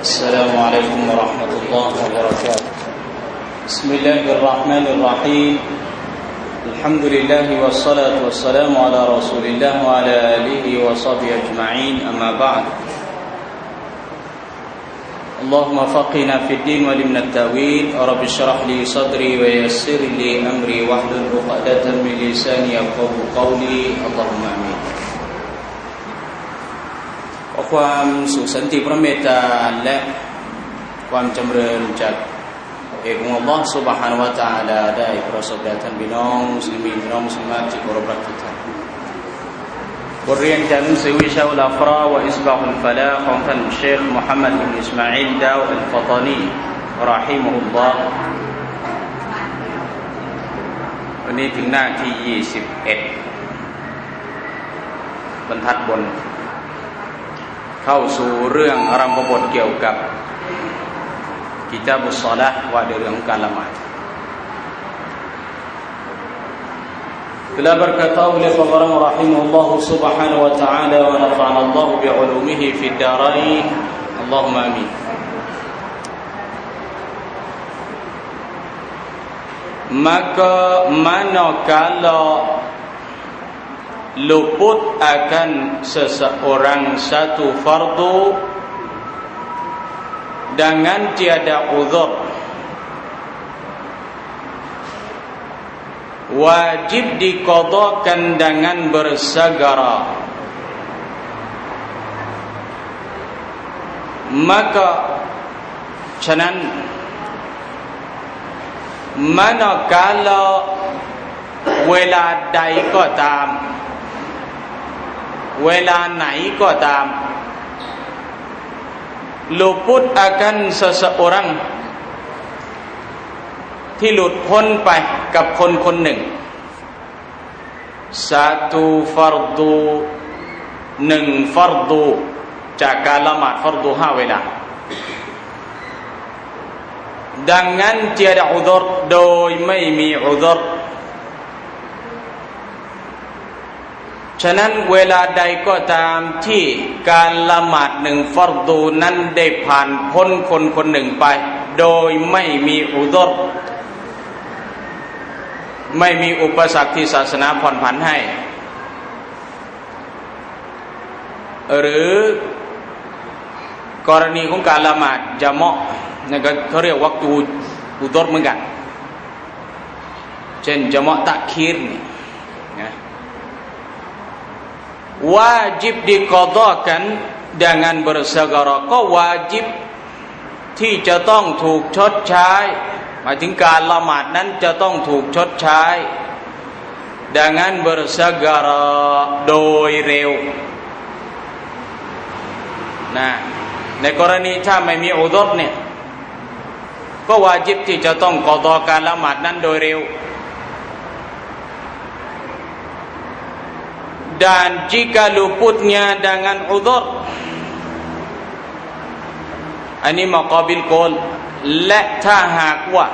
السلام عليكم ورحمة الله وبركاته بسم الله الرحمن الرحيم الحمد لله والصلاة والسلام على رسول الله وعلى آله وصحبه أجمعين أما بعد اللهم فقهنا في الدين وعلمنا التأويل رب اشرح لي صدري ويسر لي أمري واحلل عقدة من لساني يفقهوا قولي اللهم آمينขอความสุขสันติพระเมตตาและความจำเริญจากเอกองค์อัลเลาะห์ซุบฮานะฮูวะตะอาลาได้ประสบแด่ท่านพี่น้องมุสลิมีพี่น้องมุสลิมาตที่เคารพรักทุกท่านบทเรียนจากหนังสือวิชาอุลอัฟราและอิสบาฮุลฟะลาของท่านเชคมุฮัมมัดอิบนุอิสมาอีลดาวอัลฟะฏานีรอฮิมะฮุลลอฮ์วันนี้ถึงหน้าที่21บรรทัดบนเข้าสู่เรื่องอารัมภบทเกี่ยวกับกิตาบุศอละห์ว่าด้วยเรื่องการละหมาดTelah berkata oleh pengarang rahimahullah subhanahu wa ta'ala wa nafa'ana Allah bi'ulumihi fid darain Allahumma amin Maka manakala luput akan seseorang satu fardu dengan tiada uzur wajib diqadhakan dengan bersegera maka ฉะนั้น manakala เวลาใดก็ตามเวลาไหนก็ตาม luput akan seseorang ที่หลุดพ้นไปกับคนคนหนึ่ง satu fardu หนึ่งฟัรดูจากการละหมาดฟัรดู5เวลา ดังนั้น tiada uzur โดยไม่มีอุซรฉะนั้นเวลาใดก็ตามที่การละหมาดหนึ่งฟัรดูนั้นได้ผ่านพ้นคนคนหนึ่งไปโดยไม่มีอุซรไม่มีอุปสรรคที่ศาสนาผ่อนผันให้หรือกรณีของการละหมาดญะมาะห์นั่นก็เขาเรียกวักตูอุซรเหมือนกันเช่นญะมาะห์ตะคีรนี่นะwajib diqadhakan dengan bersegera ก็วาญิบที่จะต้องถูกชดใช้หมายถึงการละหมาดนั้นจะต้องถูกชดใช้ dengan bersegera โดยเร็วนะในกรณีถ้าไม่มีอุซรเนี่ยก็วาญิบที่จะต้องกอฎอการละหมาดนั้นโดยเร็วdan jika luputnya dengan uzurอันนี้มะกอบิลกอลและถ้าหากว่า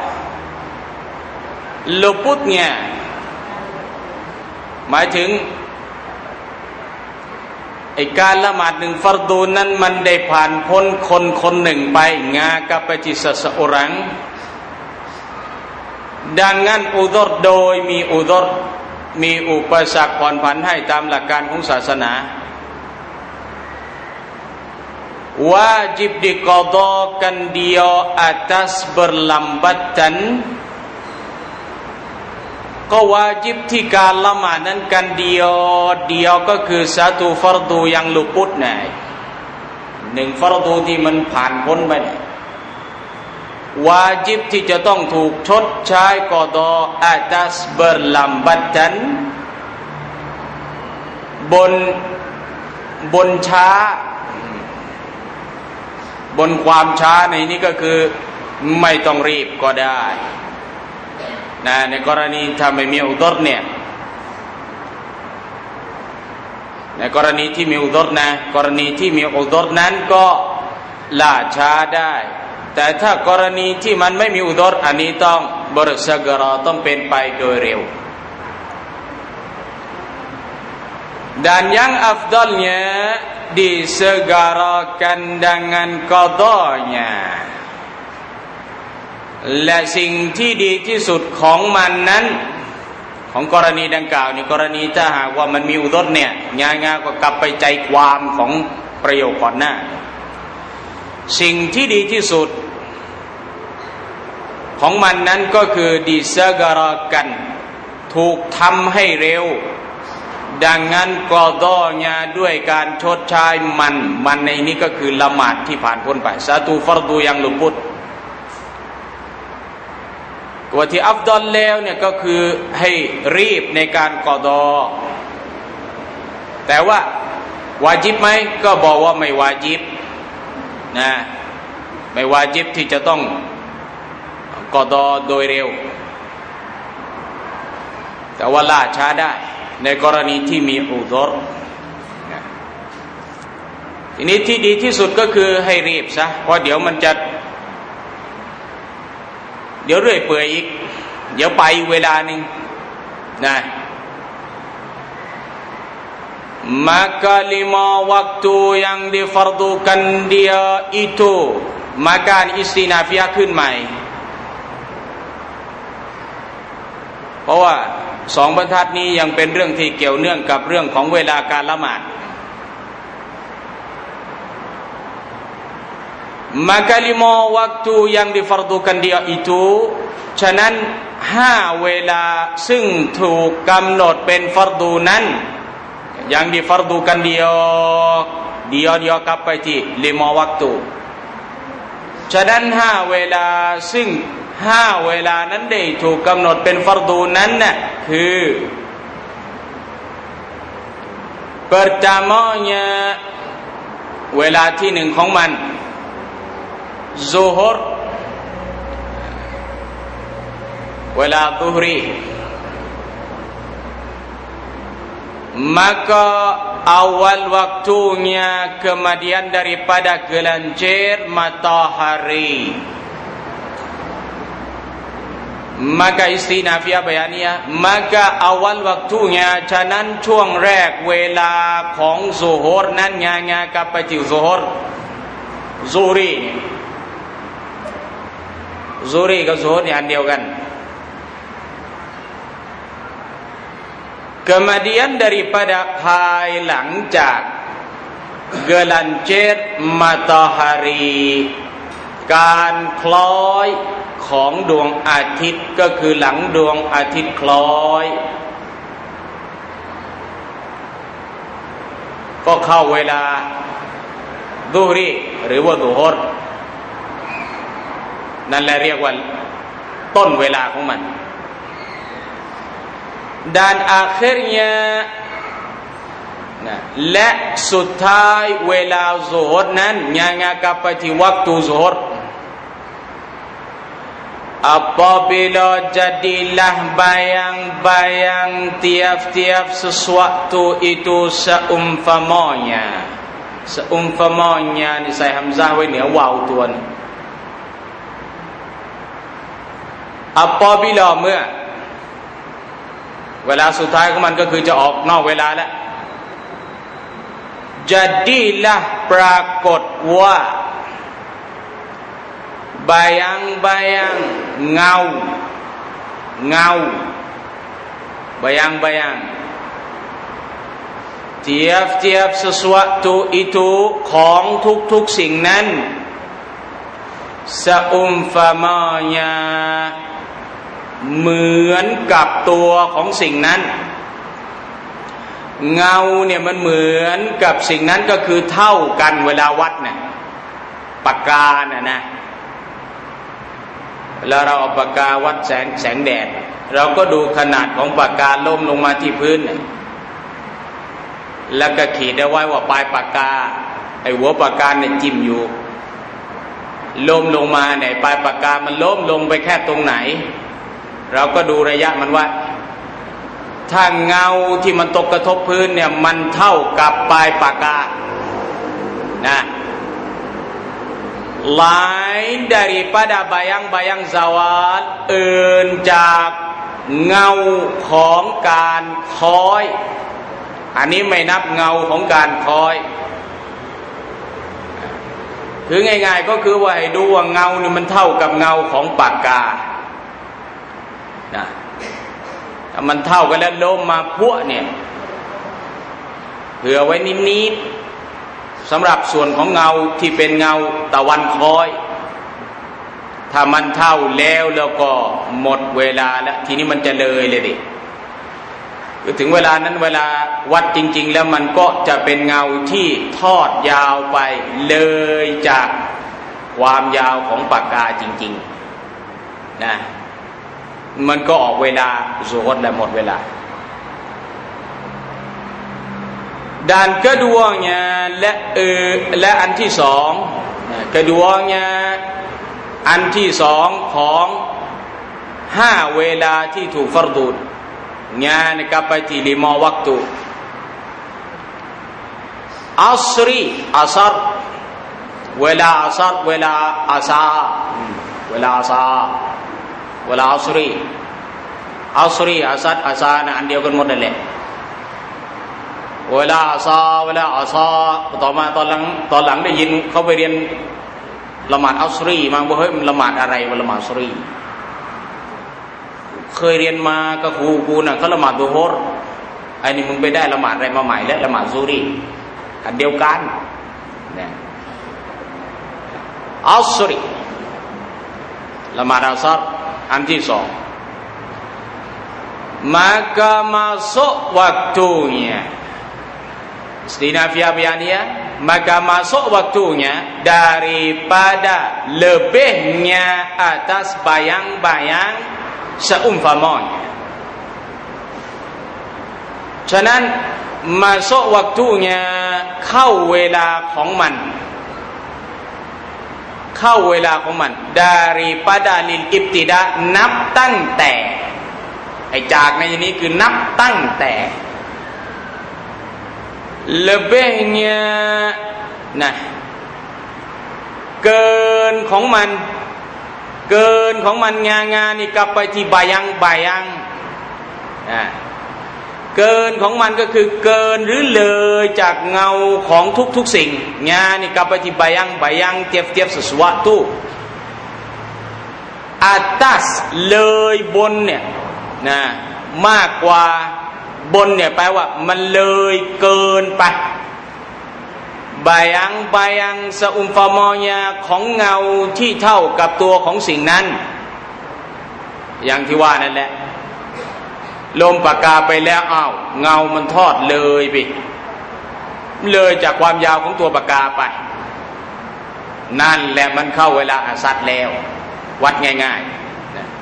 luputnya หมายถึงไอ้การละหมาดหนึ่งฟัรดูนั้นมันได้ผ่านพ้นคนคนหนึ่งไป kepada seseorang dengan uzur โดยมีอุซรมีอุปสรรคผ่อนผันให้ตามหลักการของศาสนาวาญิบdiqadhakan dia atas berlambatan ก็วาญิบที่การละหมาดนั้นกันเดียวก็คือสาตูฟัรดูyang luput นะหนึ่งฟัรดูที่มันผ่านพ้นไปวาญิบที่จะต้องถูกชดใช้กอฎอ atas berlambatan บนช้าบนความช้าในนี้ก็คือไม่ต้องรีบก็ได้นะในกรณีถ้าไม่มีอุซรเนี่ยในกรณีที่มีอุซรนะกรณีที่มีอุซรนั้นก็ล่าช้าได้แต่ถ้ากรณีที่มันไม่มีอุซรอันนี้ต้องbersegeraต้องเป็นไปโดยเร็ว Dan yang afdalnya disegerakan dengan qadanyaและสิ่งที่ดีที่สุดของมันนั้นของกรณีดังกล่าวนี่กรณีถ้าหากว่ามันมีอุดรเนี่ยง่ายๆก็กลับไปใจความของประโยคก่อนหน้าสิ่งที่ดีที่สุดของมันนั้นก็คือdisegerakanถูกทำให้เร็วดังนั้นกอดอญาด้วยการชดใช้มันในนี้ก็คือละหมาดที่ผ่านพ้นไปสาตูฟัรดูยังหลุดพ้นว่าที่อัฟดอลแล้วเนี่ยก็คือให้รีบในการกอดอแต่ว่าวาญิบไหมก็บอกว่าไม่วาญิบนะไม่วาญิบที่จะต้องกอดอโดยเร็วแต่ว่าล่าช้าได้ในกรณีที่มีอุดรทีนี้ที่ดีที่สุดก็คือให้รีบซะเพราะเดี๋ยวมันจะเดี๋ยวเรื่อยเปื่อยอีกเดี๋ยวไปเวลาหนึ่งนะ maka 5 waktu yang difardukan dia itu maka istinafiah ขึ้นใหม่เพราะว่าสองบรรทัดนี้ยังเป็นเรื่องที่เกี่ยวเนื่องกับเรื่องของเวลาการละหมาด maka 5 waktu yang difardukan dia itu ฉะนั้น5เวลาซึ่งถูกกำหนดเป็นฟัรดูนั้นyang difardukan dia กลับไปที่5 waktu ฉะนั้น5เวลาซึ่ง5เวลานั้นได้ถูกกำหนดเป็นฟัรดูนั้นน่ะคือ pertamanya เวลาที่1ของมันซุฮรเวลาซุฮรี maka awal waktunya kemudian daripada gelincir matahari maka istinafiah bayaniyah maka awal waktunya ฉะนั้นช่วงแรกเวลาของซุฮรนั้นงากับไปที่ซุฮรซุรีกับซุฮรนี่อันเดียวกัน kemudian daripada ภายหลังจาก gelincir matahari การคล้อยของดวงอาทิตย์ก็คือหลังดวงอาทิตย์คล้อยก็เข้าเวลาซุฮรีหรือว่าซุฮรนั่นแหละเรียกว่าต้นเวลาของมัน dan akhirnya นะและสุดท้ายเวลาซุฮรนั้นยังกลับไปที่วักตุซุฮรapabila jadilah bayang-bayang tiap-tiap sesuatu itu seumpamanya นี่ใส่ฮัมซะห์ไว้เหนือวาวตัวนึง apabila เมื่อเวลาสุดท้ายของมันก็คือจะออกนอกเวลาแล้ว jadilah ปรากฏว่า bayang-bayang เงา bayang-bayang tiap-tiap sesuatu itu ของทุกๆสิ่งนั้น seumpamanya เหมือนกับตัวของสิ่งนั้นเงาเนี่ยมันเหมือนกับสิ่งนั้นก็คือเท่ากันเวลาวัดเนี่ยปากกานะแล้วเราเอาปากกาวัดแสงแดดเราก็ดูขนาดของปากกาล้มลงมาที่พื้นเนี่ยแล้วก็ขีดเอาไว้ว่าปลายปากกาไอ้หัวปากกาเนี่ยจิ้มอยู่ล้มลงมาเนี่ยปลายปากกามันล้มลงไปแค่ตรงไหนเราก็ดูระยะมันว่าถ้าเงาที่มันตกกระทบพื้นเนี่ยมันเท่ากับปลายปากกานะ lain daripada bayang-bayang zawal อื่นจากเงาของการคล้อยอันนี้ไม่นับเงาของการคอยคือง่ายๆก็คือว่าให้ดูว่าเงานี่มันเท่ากับเงาของปากกานะถ้ามันเท่ากันแล้วลมมาพัวเนี่ยเผื่อไว้นิดๆสำหรับส่วนของเงาที่เป็นเงาตะวันคอยถ้ามันเท่าแล้วก็หมดเวลาแล้วทีนี้มันจะเลยดิถึงเวลานั้นเวลาวัดจริงๆแล้วมันก็จะเป็นเงาที่ทอดยาวไปเลยจากความยาวของปากกาจริงๆนะมันก็ออกเวลาสุดและหมดเวลาdan keduanyaและอันที่สอง keduanya อันที่สองของ5เวลาที่ถูกฟัรดูงานกับไปที่5 waktu asri asar เวลาอัสรเวลาอาซาเวลาอาซาเวลาอัสรีอัสรีอาซัดอาซานะอันเดียวกันหมดนั่นแหละเวลาอาซาเวลาอาซาต่อมาตอนหลังได้ยินเขาไปเรียนละหมาดอัสรีมาบอกเฮ้ยมันละหมาดอะไรวะละหมาดอัสรีเคยเรียนมากับครูกูน่ะเขาละหมาดดุฮรไอ้นี่มึงไปได้ละหมาดอะไรมาใหม่แล้วละหมาดซูรีอันเดียวกันเนี่ยอัสรีละหมาดอัสรอันที่สอง maka masuk waktunya istinafiyah bianiyah maka masuk waktunya daripada lebihnya atas bayang-bayang seumpamanya ฉะนั้น masuk waktunya เข้าเวลาของมันเข้าเวลาของมัน daripada lil ibtida นับตั้งแต่ไอ้จากในที่นี้คือนับตั้งแต่ lebihnya นะเกินของมันงานนี่กลับไปที่บายังเกินของมันก็คือเกินหรือเลยจากเงาของทุกสิ่งงานนี่กลับไปที่บายัง tiap-tiap sesuatu atas เลยบนเนี่ยนะมากกว่าบนเนี่ยแปลว่ามันเลยเกินไปบายังสะอุมฟามอยาของเงาที่เท่ากับตัวของสิ่งนั้นอย่างที่ว่านั่นแหละลมปากกาไปแล้วอ้าวเงามันทอดเลยไปเลยจากความยาวของตัวปากกาไปนั่นแหละมันเข้าเวลาอาซัดแล้ววัดง่ายๆนะ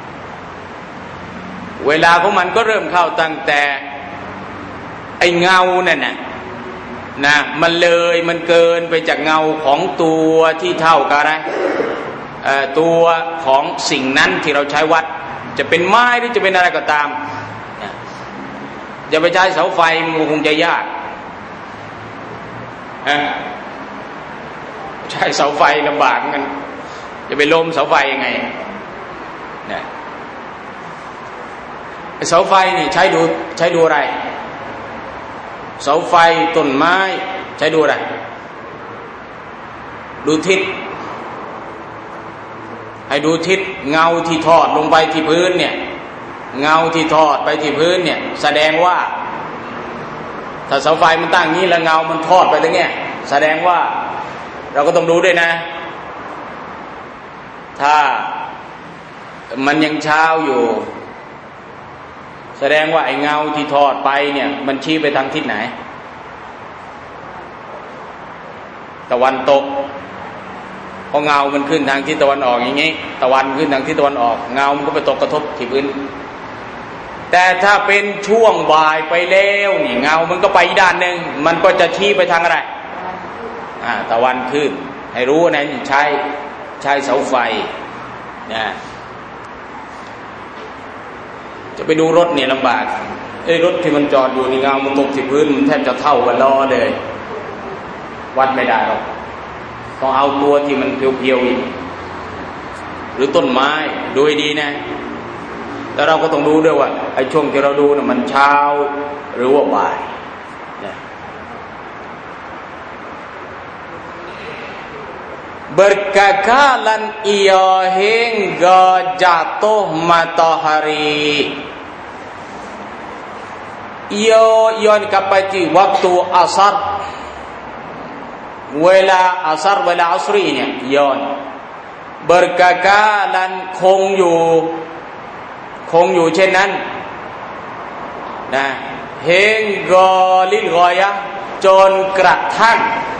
เวลาของมันก็เริ่มเข้าตั้งแต่ไอ้เงานั่นนะมันเลยมันเกินไปจากเงาของตัวที่เท่ากับอะไรตัวของสิ่งนั้นที่เราใช้วัดจะเป็นไม้หรือจะเป็นอะไรก็ตามจะไปใช้เสาไฟมันคงจะยากใช้เสาไฟลำบากเหมือนกันจะไปล้มเสาไฟยังไงเนี่ยเสาไฟนี่ใช้ดูอะไรเสาไฟต้นไม้ใช้ดูอะไรดูทิศให้ดูทิศเงาที่ทอดลงไปที่พื้นเนี่ยเงาที่ทอดไปที่พื้นเนี่ยแสดงว่าถ้าเสาไฟมันตั้งงี้แล้วเงามันทอดไปตรงเนี้ยแสดงว่าเราก็ต้องดูด้วยนะถ้ามันยังเช้าอยู่แสดงว่าไอ้เงาที่ทอดไปเนี่ยมันชี้ไปทางทิศไหนตะวันตกพอเงามันขึ้นทางทิศตะวันออกอย่างงี้ตะวันขึ้นทางทิศตะวันออกเงามันก็ไปตกกระทบที่พื้นแต่ถ้าเป็นช่วงบ่ายไปแล้วนี่เงามันก็ไปอีกด้านนึงมันก็จะชี้ไปทางอะไรตะวันขึ้นให้รู้นะใช้เสาไฟนะจะไปดูรถเนี่ยลำบากรถที่มันจอดอยู่นี่เงามันตกที่พื้นมันแทบจะเท่ากับล้อเลยวัดไม่ได้หรอกต้องเอาตัวที่มันเพียวๆอีกหรือต้นไม้ดูให้ดีนะแล้วเราก็ต้องดูด้วยว่าไอ้ช่วงที่เราดูน่ะมันเช้าหรือว่าบ่าย berkakalan ia hingga jatuh matahari. Ia dikapati waktu asar, wala asar wala asri ini. Ia berkakalan คงอยู่เช่นนั้นนะเฮงกอลิลกอยะจนกระทั่ง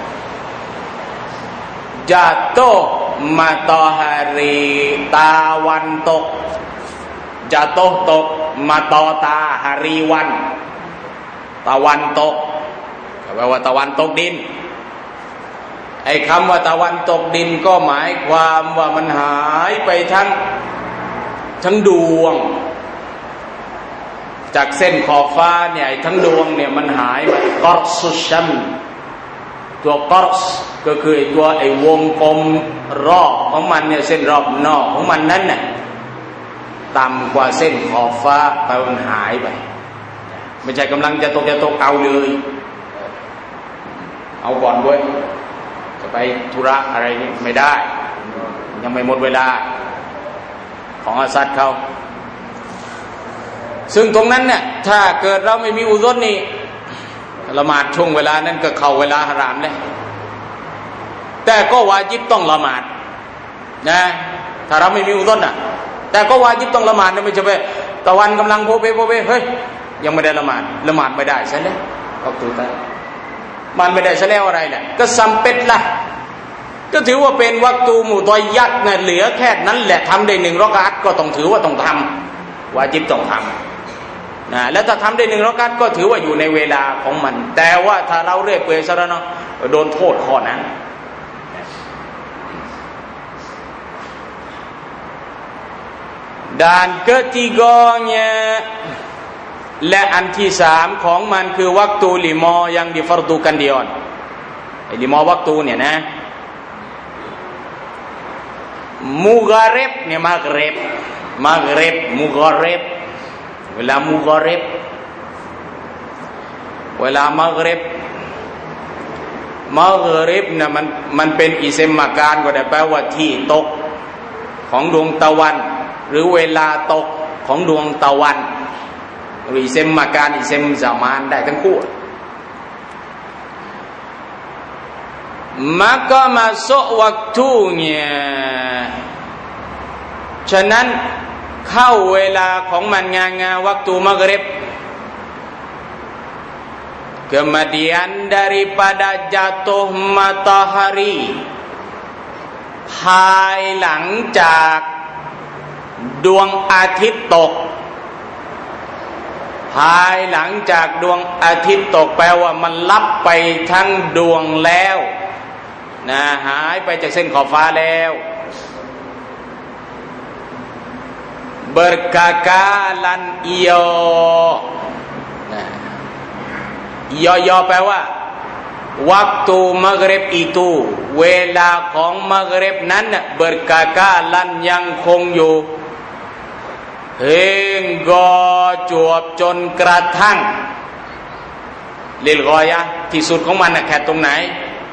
jatuh matahari ตะวันตก jatuh ตก matahari วันตะวันตกแปลว่าตะวันตกดินไอ้คำว่าตะวันตกดินก็หมายความว่ามันหายไปทั้งดวงจากเส้นขอบฟ้าเนี่ยทั้งดวงเนี่ยมันหายไปกอรสุชัมตัวกอรสก็คือตัวไอ้วงกลมรอบของมันเนี่ยเส้นรอบนอกของมันนั้นน่ะต่ำกว่าเส้นขอบฟ้าไปมันหายไปไม่ใช่กำลังจะตกเอาเลยเอาก่อนด้วยจะไปธุระอะไรนี่ไม่ได้ยังไม่หมดเวลาของอาซัดเขาซึ่งตรงนั้นเนี่ยถ้าเกิดเราไม่มีอุซุรนี่ละหมาดช่วงเวลานั้นก็เข้าเวลาหะรามเลยแต่ก็วาญิบต้องละหมาดนะถ้าเราไม่มีอุซุรน่ะแต่ก็วาญิบต้องละหมาดนะไม่ใช่ไปตะวันกำลังโพเปเฮ้ยยังไม่ได้ละหมาดไม่ได้ใช่ไหมก็ถูกแล้วมันไม่ได้ซะแล้วอะไรแหละก็ซัมเป็ดละก็ถือว่าเป็นวักตูมุตอยยัดเนี่ยเหลือแค่นั้นแหละทำได้1 รอกาตก็ต้องถือว่าต้องทำวาญิบต้องทำนะแล้วถ้าทำได้1 รอกาตก็ถือว่าอยู่ในเวลาของมันแต่ว่าถ้าเราเรื่อยเปื่อยซะแล้วเนาะโดนโทษข้อนั้นdan ketiganyaและอันที่3ของมันคือวักตูลิมอyang difardukan dionไอ้ลิมอวักตูเนี่ยนะมุกอริบเนี่ยมักริบมุกอริบเวลามุกอริบเวลามักริบเนี่ยมันเป็นอิเซมมาการก็ได้แปลว่าที่ตกของดวงตะวันหรือเวลาตกของดวงตะวันอิเซมมาการอิเซมซามานได้ทั้งคู่maka masuk waktunya ฉะนั้นเข้าเวลาของมันงาวักตูมักริบ kemudian daripada jatuh matahari ภายหลังจากดวงอาทิตย์ตกภายหลังจากดวงอาทิตย์ตกแปลว่ามันลับไปทั้งดวงแล้วนะหายไปจากเส้นขอบฟ้าแล้ว berkakalan iyo นะiyo แปลว่าวักตูมักริบituเวลาของมักริบนั้น berkakalan ยังคงอยู่hingga จวบจนกระทั่งลิลกอยะที่สุดของมันแค่ตรงไหน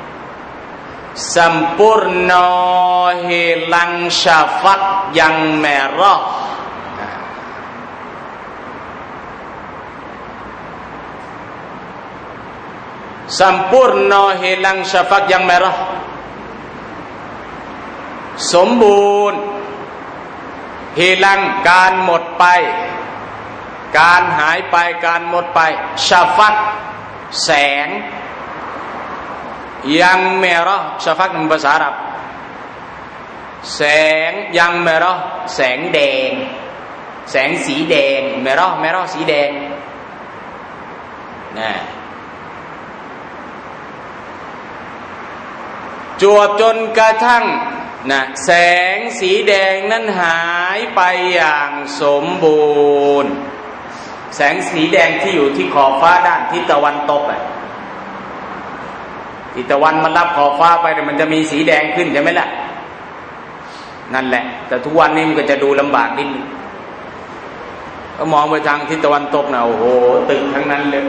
sempurna hilang syafaq yang merah sempurna hilang syafaq yang merah สมบูรณ์ฮิลังการหมดไปการหายไปการหมดไปชาฟักแสงยังเมรอชาฟักเป็นภาษาอาหรับแสงยังเมรอแสงแดงแสงสีแดงเมรอสีแดงนะจวบจนกระทั่งนะแสงสีแดงนั้นหายไปอย่างสมบูรณ์แสงสีแดงที่อยู่ที่ขอบฟ้าด้านทิศตะวันตกทิศตะวันมันรับขอบฟ้าไปแต่มันจะมีสีแดงขึ้นใช่ไหมล่ะนั่นแหละแต่ทุกวันนี้มันก็จะดูลำบากนิดนึงก็มองไปทางทิศตะวันตกนะโอ้โหตึกทั้งนั้นเลย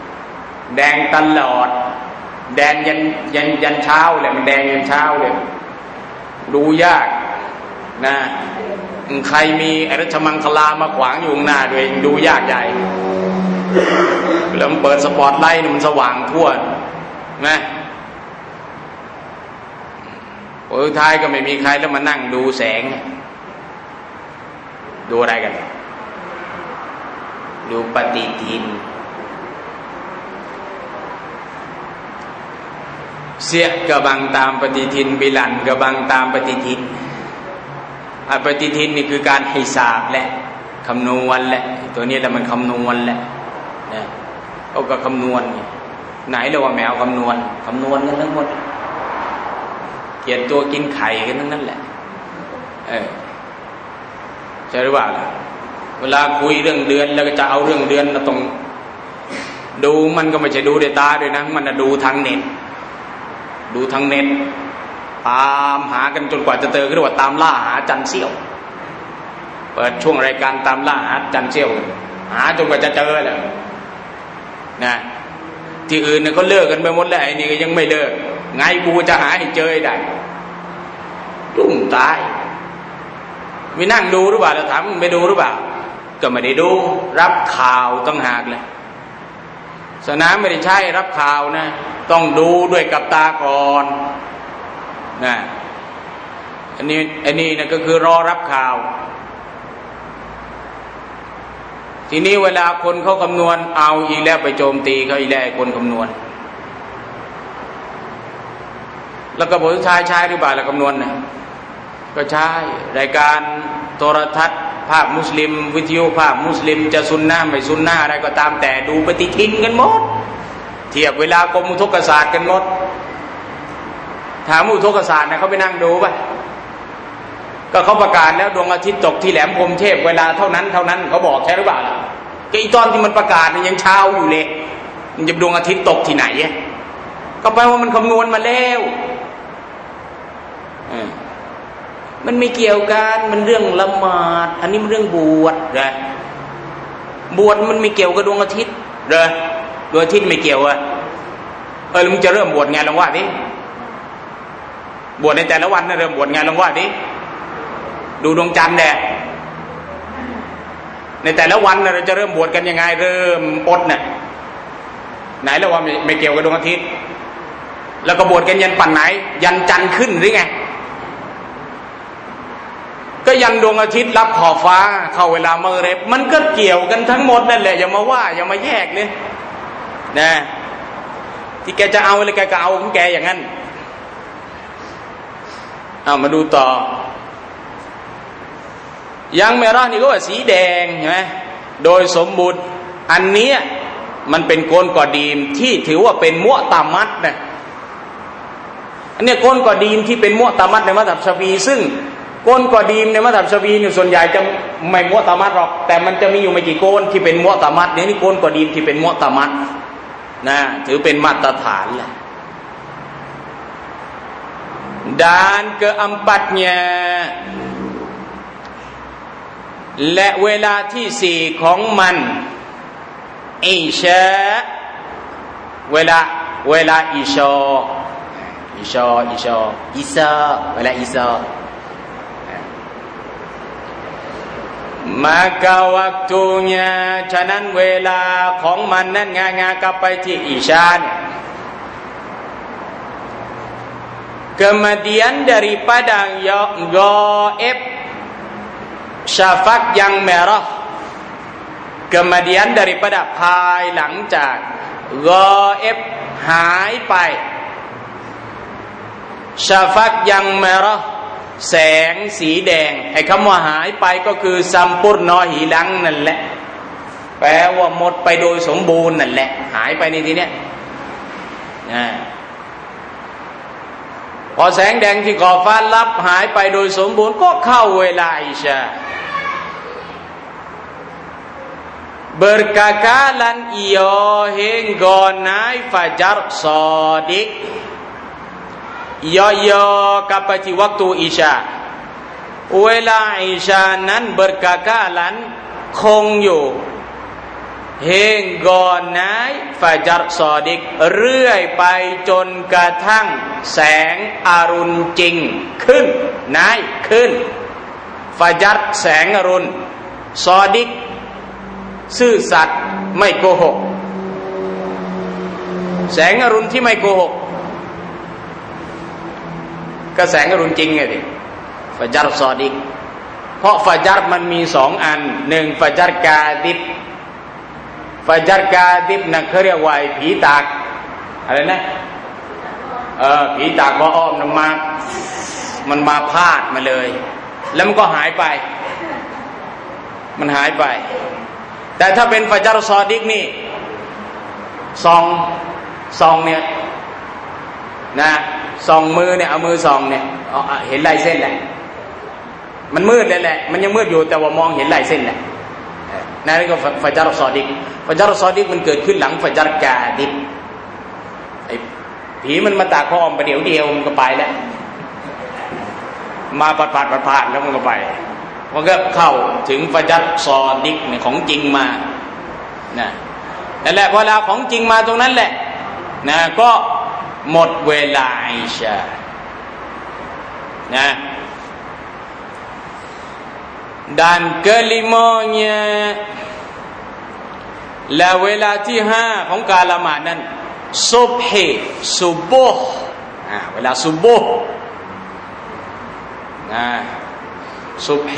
แดงตลอดแดงยันเช้าเลยมันแดงยันเช้าเลยดูยากนะใครมีอรัชมังคลามาขวางอยู่หน้าตัวเองดูยากใหญ่แล้วมันเปิดสปอตไลท์มันสว่างทั่วนะสุดท้ายก็ไม่มีใครแล้วมานั่งดูแสงดูอะไรกันดูปฏิทินเสียกระบังตามปฏิทินบิลันกระบังตามปฏิทินปฏิทินนี่คือการฮิซาบและคำนวณและตัวนี้แหละมันคำนวณแหละนะเขาก็คำนวณไหนเรียกว่าแมวคำนวณกันทั้งหมดเขียนตัวกินไข่กันทั้งนั้นแหละใช่หรือเปล่าเวลาคุยเรื่องเดือนแล้วก็จะเอาเรื่องเดือนเราต้องดูมันก็ไม่ใช่ดูด้วยตาด้วยนะมันดูทางเน็ตตามหากันจนกว่าจะเจอเรียกว่าตามล่าหาจันเสี้ยวเปิดช่วงรายการตามล่าหาจันเสี้ยวหาจนกว่าจะเจอแหละนะที่อื่นเนี่ยก็เลิกกันไปหมดแล้วไอ้นี่ก็ยังไม่เลิกไงกูจะหาให้เจอได้รุ่งตายไม่นั่งดูหรือเปล่าเราถามมึงไปดูหรือเปล่าก็ไม่ได้ดูรับข่าวต้องหากเลยสนามไม่ได้ใช่รับข่าวนะต้องดูด้วยกับตาก่อนนะอันนี้นะก็คือรอรับข่าวทีนี้เวลาคนเขาคำนวณเอาอีกแล้วไปโจมตีเขาอีกแล้วคนคำนวณแล้วก็ผลสุดท้ายใช้หรือเปล่าแล้วคำนวณนะก็ใช้รายการโทรทัศน์ภาพมุสลิมวิทยุภาพมุสลิมจะซุนนะห์ไม่ซุนนะห์อะไรก็ตามแต่ดูปฏิทินกันหมดเทียบเวลากรมอุทกศาสตร์กันหมดถามอุทกศาสตร์นะเขาไปนั่งดูป่ะก็เขาประกาศแล้วดวงอาทิตย์ตกที่แหลมพรหมเทพเวลาเท่านั้นเขาบอกใช่หรือเปล่าล่ะก็อีตอนที่มันประกาศเนี่ยยังเช้าอยู่เลยมันจะดวงอาทิตย์ตกที่ไหนก็แปลว่ามันคำนวณมาแล้วมันไม่เกี่ยวกันมันเรื่องละหมาดอันนี้มันเรื่องบวชนะบวชมันไม่เกี่ยวกับดวงอาทิตย์เลยดวงอาทิตย์ไม่เกี่ยวแล้วมึงจะเริ่มบวชไงลองว่าดิบวชในแต่ละวันนะเริ่มบวชไงลองว่าดิดูดวงจันทร์แดดในแต่ละวันเราจะเริ่มบวชกันยังไงเริ่มอดเนี่ยไหนแล้วว่าไม่เกี่ยวกับดวงอาทิตย์แล้วก็บวชกันยันปั่นไหนยันจันทร์ขึ้นหรือไงก็ยันดวงอาทิตย์รับขอบฟ้าเข้าเวลาเมอเรบมันก็เกี่ยวกันทั้งหมดนั่นแหละอย่ามาว่าอย่ามาแยกเลยนะที่แกจะเอาอะไรแกก็เอาของแกอย่างนั้นเอามาดูต่อยังเมรานี่ก็ว่าสีแดงใช่ไหมโดยสมบูรณ์อันนี้มันเป็นโกนกอดีมที่ถือว่าเป็นมุตะมัดนะอันนี้โกนกอดีมที่เป็นมุตะมัดในมัธยบชาฟีซึ่งโกนกอดีมในมัธยบชาฟีเนี่ยส่วนใหญ่จะไม่มุตะมัดหรอกแต่มันจะมีอยู่ไม่กี่โกนที่เป็นมุตะมัดนี่โกนกอดีมที่เป็นมุตะมัดนะถือเป็นมาตรฐานแหละdan keempatnyaและเวลาที่สี่ของมันอิชาเวลาอิชาเวลาอิซา maka waktunya ฉะนั้นเวลาของมันนั้นงากลับไปที่อิชาเนี่ยkemudian daripada gaib syafaq yang merah kemudian daripada ภายหลังจากgaib หายไป syafaq yang merah แสงสีแดงไอ้คำว่าหายไปก็คือซัมปุรนอหิลังนั่นแหละแปลว่าหมดไปโดยสมบูรณ์นั่นแหละหายไปในที่เนี้ยพอแสงแดงที่ขอบฟ้าลับหายไปโดยสมบูรณ์ก็เข้าเวลาอิชา berkakalan iyo hingga naik fajar shadiq iyo kapati waktu isya เวลาอิชานั้นเบอร์กาคาลันคงอยู่เฮงกอนนายฟาจัรซอดิกเรื่อยไปจนกระทั่งแสงอรุณจริงขึ้นนายขึ้นฟาจัรแสงอรุณซอดิกซื่อสัตย์ไม่โกหกแสงอรุณที่ไม่โกหกก็แสงอรุณจริงไงดิฟาจัรซอดิกเพราะฟาจัรมันมี2อัน1ฟาจัรกาดิบฟาจัรกาดิบนั่นเขาเรียกว่าผีตากอะไรนะผีตากบ่อ้อมมันมาพาดมาเลยแล้วมันก็หายไปมันหายไปแต่ถ้าเป็นฟาจัรซอดิกนี่ส่องเนี่ยนะส่องมือเนี่ยเอามือส่องเนี่ยเห็นลายเส้นแหละมันมืดเลยแหละมันยังมืดอยู่แต่ว่ามองเห็นลายเส้นแหละนั่นก็ฟาจัรซอดิกฟาจัรซอดิกมันเกิดขึ้นหลังฟาจัรกาดิบไอ้ผีมันมาตากพ่ออมประเดี๋ยวเดียวมันก็ไปแล้วมาปัดแล้วมันก็ไปมันก็เข้าถึงฟาจัรซอดิกเนี่ยของจริงมานะนั่นแหละเวลาของจริงมาตรงนั้นแหละนะก็หมดเวลาอิชานะdan kelimanya และเวลาที่5ของการละหมาดนั้นซุบฮีซุบฮ์เวลาซุบฮ์ซุบฮี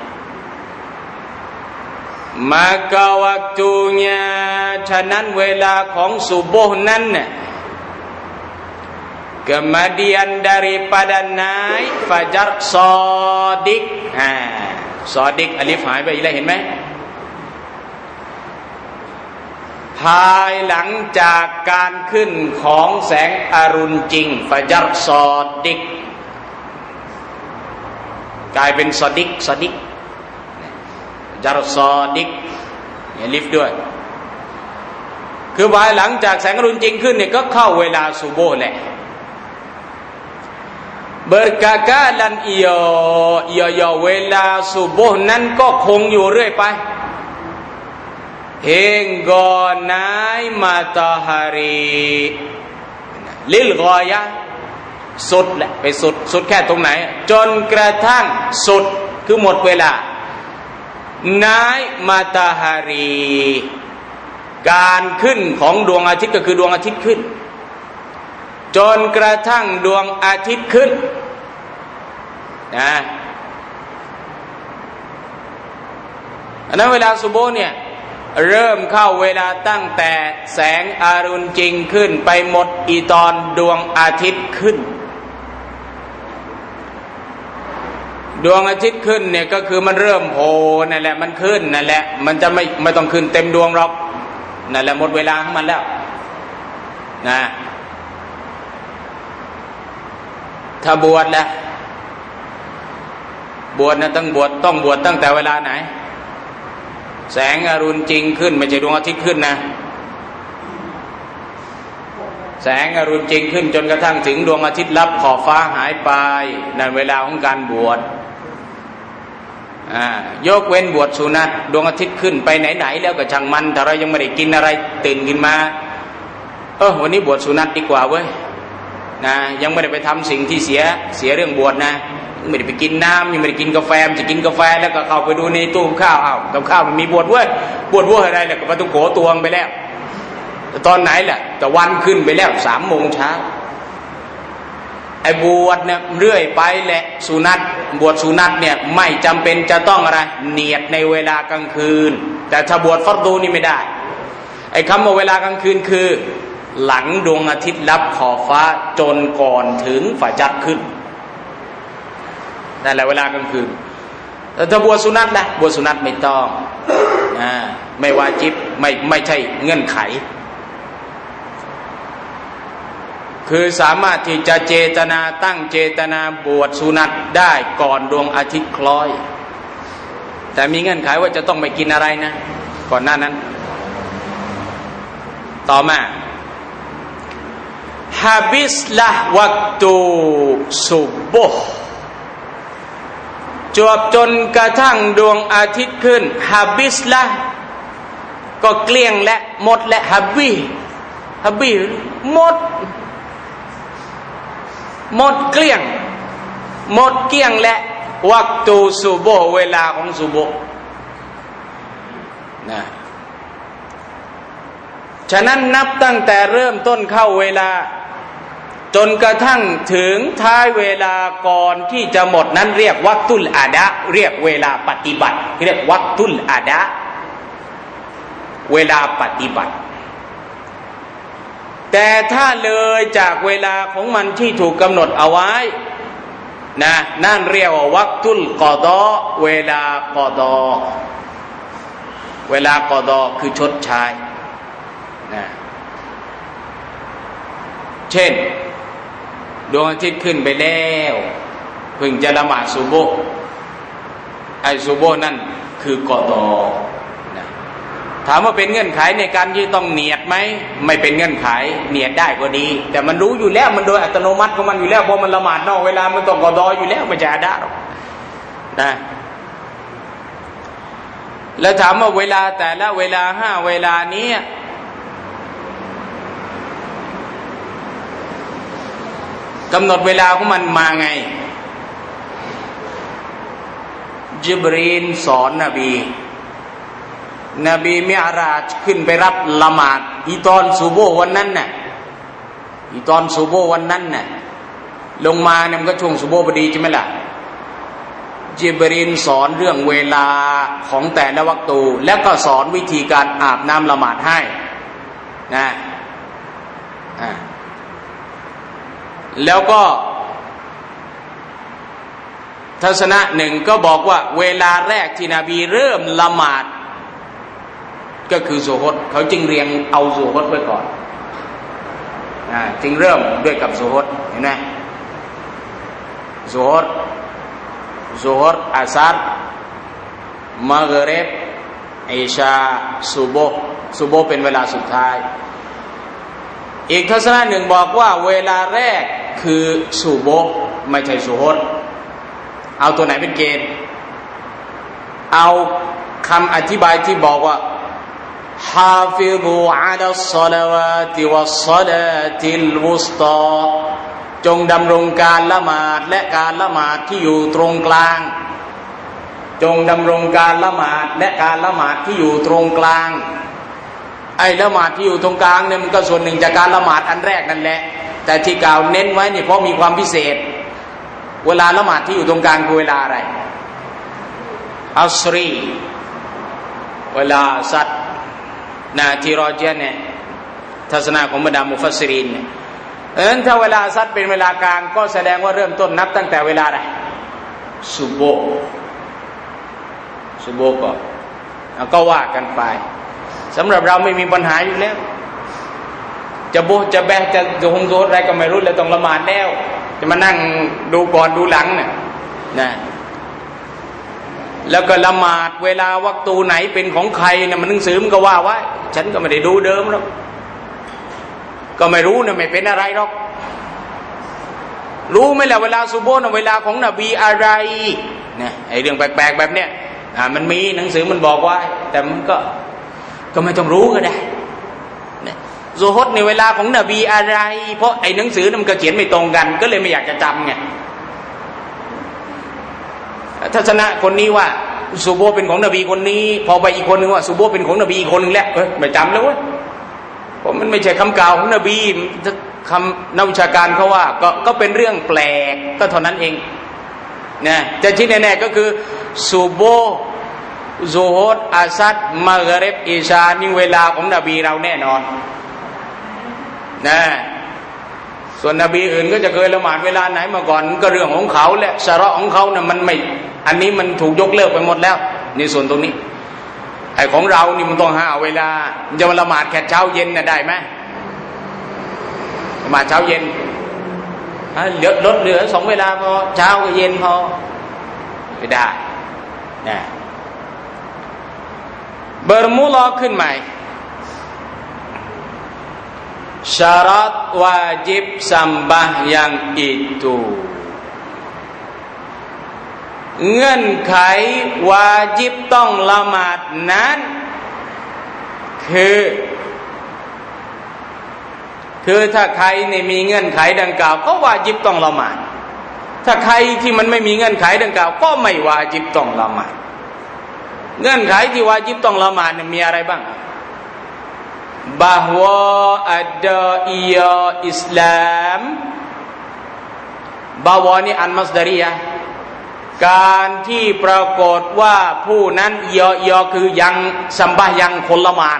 maka waktunya ฉะนั้นเวลาของซุบฮ์นั้นเนี่ย kemudian daripada naik fajar shadiq shadiq alif หายไปอีกแล้วเห็นไหมภายหลังจากการขึ้นของแสงอรุณจริงฟาจัรซอดิกกลายเป็นซอดิกฟาจัรซอดิกเนี่ยลิฟด้วยคือภายหลังจากแสงอรุณจริงขึ้นเนี่ยก็เข้าเวลาซุโบห์แหละberkakalan iyoเวลาซุโบห์นั้นก็คงอยู่เรื่อยไปhingga naik matahari lil ghayah สุดแหละไปสุดแค่ตรงไหนจนกระทั่งสุดคือหมดเวลา naik matahari การขึ้นของดวงอาทิตย์ก็คือดวงอาทิตย์ขึ้นจนกระทั่งดวงอาทิตย์ขึ้นนะอันนั้นเวลาซุโบห์เนี่ยเริ่มเข้าเวลาตั้งแต่แสงอรุณจริงขึ้นไปหมดอีตอนดวงอาทิตย์ขึ้นดวงอาทิตย์ขึ้นเนี่ยก็คือมันเริ่มโผล่นั่นแหละมันขึ้นนั่นแหละมันจะไม่ต้องขึ้นเต็มดวงหรอกนั่นแหละหมดเวลาของมันแล้วนะถ้าบวชนะต้องบวชตั้งแต่เวลาไหนแสงอรุณจริงขึ้นไม่ใช่ดวงอาทิตย์ขึ้นนะแสงอรุณจริงขึ้นจนกระทั่งถึงดวงอาทิตย์ลับขอบฟ้าหายไปนั่นเวลาของการบวชยกเว้นบวชสุนัตดวงอาทิตย์ขึ้นไปไหนๆแล้วก็ช่างมันถ้าเรายังไม่ได้กินอะไรตื่นขึ้นมาวันนี้บวชสุนัตดีกว่าเว้ยนะยังไม่ได้ไปทำสิ่งที่เสียเรื่องบวชนะไม่ได้ไปกินน้ำยังไม่ได้กินกาแฟจะกินกาแฟแล้วก็เข้าไปดูในตู้ข้าวกับข้าวมันมีบวชเว้ยบวชอะไรแล้วก็ประตูโขตวงไปแล้วแต่ตอนไหนแหละแต่วันขึ้นไปแล้ว3 โมงเช้าไอ้บวชเนี่ยเรื่อยไปแหละสุนัตบวชสุนัตเนี่ยไม่จำเป็นจะต้องอะไรเนียดในเวลากลางคืนแต่ถ้าบวชฟัรดูนี่ไม่ได้ไอ้คำว่าเวลากลางคืนคือหลังดวงอาทิตย์ลับขอบฟ้าจนก่อนถึงฟาจัรขึ้นนั่นแหละเวลากลางคืนแต่ถ้าบวชสุนัตล่ะบวชสุนัตไม่ต้องไม่วาญิบไม่ใช่เงื่อนไขคือสามารถที่จะเจตนาตั้งเจตนาบวชสุนัตได้ก่อนดวงอาทิตย์คล้อยแต่มีเงื่อนไขว่าจะต้องไม่กินอะไรนะก่อนหน้านั้นต่อมาhabislah waktu subuh จวบจนกระทั่งดวงอาทิตย์ขึ้น habislah ก็เกลี้ยงและหมดและhabi หมดเกลี้ยงหมดเกลี้ยงและวักตูซุโบห์เวลาของซุโบห์นะฉะนั้นนับตั้งแต่เริ่มต้นเข้าเวลาจนกระทั่งถึงท้ายเวลาก่อนที่จะหมดนั้นเรียกวักตุลอาดะเรียกเวลาปฏิบัติเรียกวักตุลอาดะเวลาปฏิบัติแต่ถ้าเลยจากเวลาของมันที่ถูกกำหนดเอาไว้นะนั่นเรียกว่าวักตุลกอฎอเวลากอฎอเวลากอฎอคือชดใช้นะเช่นดวงอาทิตย์ขึ้นไปแล้วเพิ่งจะละหมาดซุโบห์ไอ้ซุโบห์นั่นคือกอฎอนะถามว่าเป็นเงื่อนไขในการที่ต้องเนียดไหมไม่เป็นเงื่อนไขเนียดได้ก็ดีแต่มันรู้อยู่แล้วมันโดยอัตโนมัติของมันอยู่แล้วพอมันละหมาดนอกเวลามันต้องกอฎออยู่แล้วไม่จะอาดะหรอกนะแล้วถามว่าเวลาแต่ละเวลา5เวลานี้กำหนดเวลาของมันมาไงญิบรีลสอนนบีมิอราจขึ้นไปรับละหมาดอีตอนซุโบห์วันนั้นน่ะอีตอนซุโบห์วันนั้นน่ะลงมาเนี่ยมันก็ช่วงซุโบห์พอดีใช่ไหมล่ะญิบรีลสอนเรื่องเวลาของแต่ละวักตูแล้วก็สอนวิธีการอาบน้ำละหมาดให้นะแล้วก็ทัศนะหนึ่งก็บอกว่าเวลาแรกที่นบีเริ่มละหมาดก็คือซุฮรเขาจึงเรียงเอาซุฮรไว้ก่อนจึงเริ่มด้วยกับซุฮรเห็นไหมซุฮรอัสรมัฆริบอิชาซุโบห์เป็นเวลาสุดท้ายอีกทัศนะหนึ่งบอกว่าเวลาแรกคือซุโบห์ไม่ใช่ซุฮรเอาตัวไหนเป็นเกณฑ์เอาคำอธิบายที่บอกว่าฮาฟิซุอะลัสศอลาวาติวัสศอลาติลวุสตาจงดำรงการละหมาดและการละหมาดที่อยู่ตรงกลางจงดำรงการละหมาดและการละหมาดที่อยู่ตรงกลางไอ้ละหมาดที่อยู่ตรงกลางเนี่ยมันก็ส่วนหนึ่งจากการละหมาดอันแรกนั่นแหละแต่ที่กล่าวเน้นไว้นี่เพราะมีความพิเศษเวลาละหมาดที่อยู่ตรงกลางคือเวลาอะไรอัสรีเวลาสัตนาทีรอเจเนี่ยทัศนะของบรรดามุฟัสซิรินเนี่ยถ้าเวลาสัตเป็นเวลากลางก็แสดงว่าเริ่มต้นนับตั้งแต่เวลาอะไรซุโบห์ก่อนก็ว่ากันไปสำหรับเราไม่มีปัญหาอยู่แล้วจะโบจะแบะจะโฮมโซดอะไรก็ไม่รู้เลยต้องละหมาดแล้วจะมานั่งดูก่อนดูหลังเนี่ยนะแล้วก็ละหมาดเวลาวักตูไหนเป็นของใครเนี่ยมันหนังสือมันก็ว่าไว้ฉันก็ไม่ได้ดูเดิมหรอกก็ไม่รู้นะไม่เป็นอะไรหรอกรู้ไหมล่ะเวลาซุโบห์เวลาของนบีอะไรเนี่ยไอ้เรื่องแปลกๆแบบเนี้ยมันมีหนังสือมันบอกไว้แต่มันก็ไม่ต้องรู้ก็ได้เนี่ยซุฮรในเวลาของนบีอะไรเพราะไอ้หนังสือมันก็เขียนไม่ตรงกันก็เลยไม่อยากจะจำไงทัศนะคนนี้ว่าซุโบห์เป็นของนบีคนนี้พอไปอีกคนนึงว่าซุโบห์เป็นของนบีอีกคนนึงแล้วไม่จำแล้วเว้ยเพราะมันไม่ใช่คำกล่าวของนบีคำนักวิชาการเขาว่าก็เป็นเรื่องแปลกก็เท่านั้นเองนะจะที่แน่ๆก็คือซุโบห์ซุฮรอัสรมัฆริบอิชานี่เวลาของนบีเราแน่นอนนะส่วนนบีอื่นก็จะเคยละหมาดเวลาไหนมาก่อนก็เรื่องของเขาแหละชะเราะห์ของเขาเนี่ยมันไม่อันนี้มันถูกยกเลิกไปหมดแล้วในส่วนตรงนี้ไอ้ของเรานี่มันต้องหาเวลาจะมาละหมาดแค่เช้าเย็นน่ะได้ไหมละหมาดเช้าเย็นลดเหลือ2เวลาพอเช้ากับเย็นพอไม่ได้นะเบอร์มุลอขึ้นใหม่syarat wajib sembahyang itu เงื่อนไขวาญิบต้องละหมาดนั้นคือถ้าใครนี่มีเงื่อนไขดังกล่าวก็วาญิบต้องละหมาดถ้าใครที่มันไม่มีเงื่อนไขดังกล่าวก็ไม่วาญิบต้องละหมาดเงื่อนไขที่วาญิบต้องละหมาดเนี่ยมีอะไรบ้างbahwa ada ia Islam bahwaนี่อันมัสดารียะการที่ปรากฏว่าผู้นั้นยอคือยังสัมบะยังคนละหมาด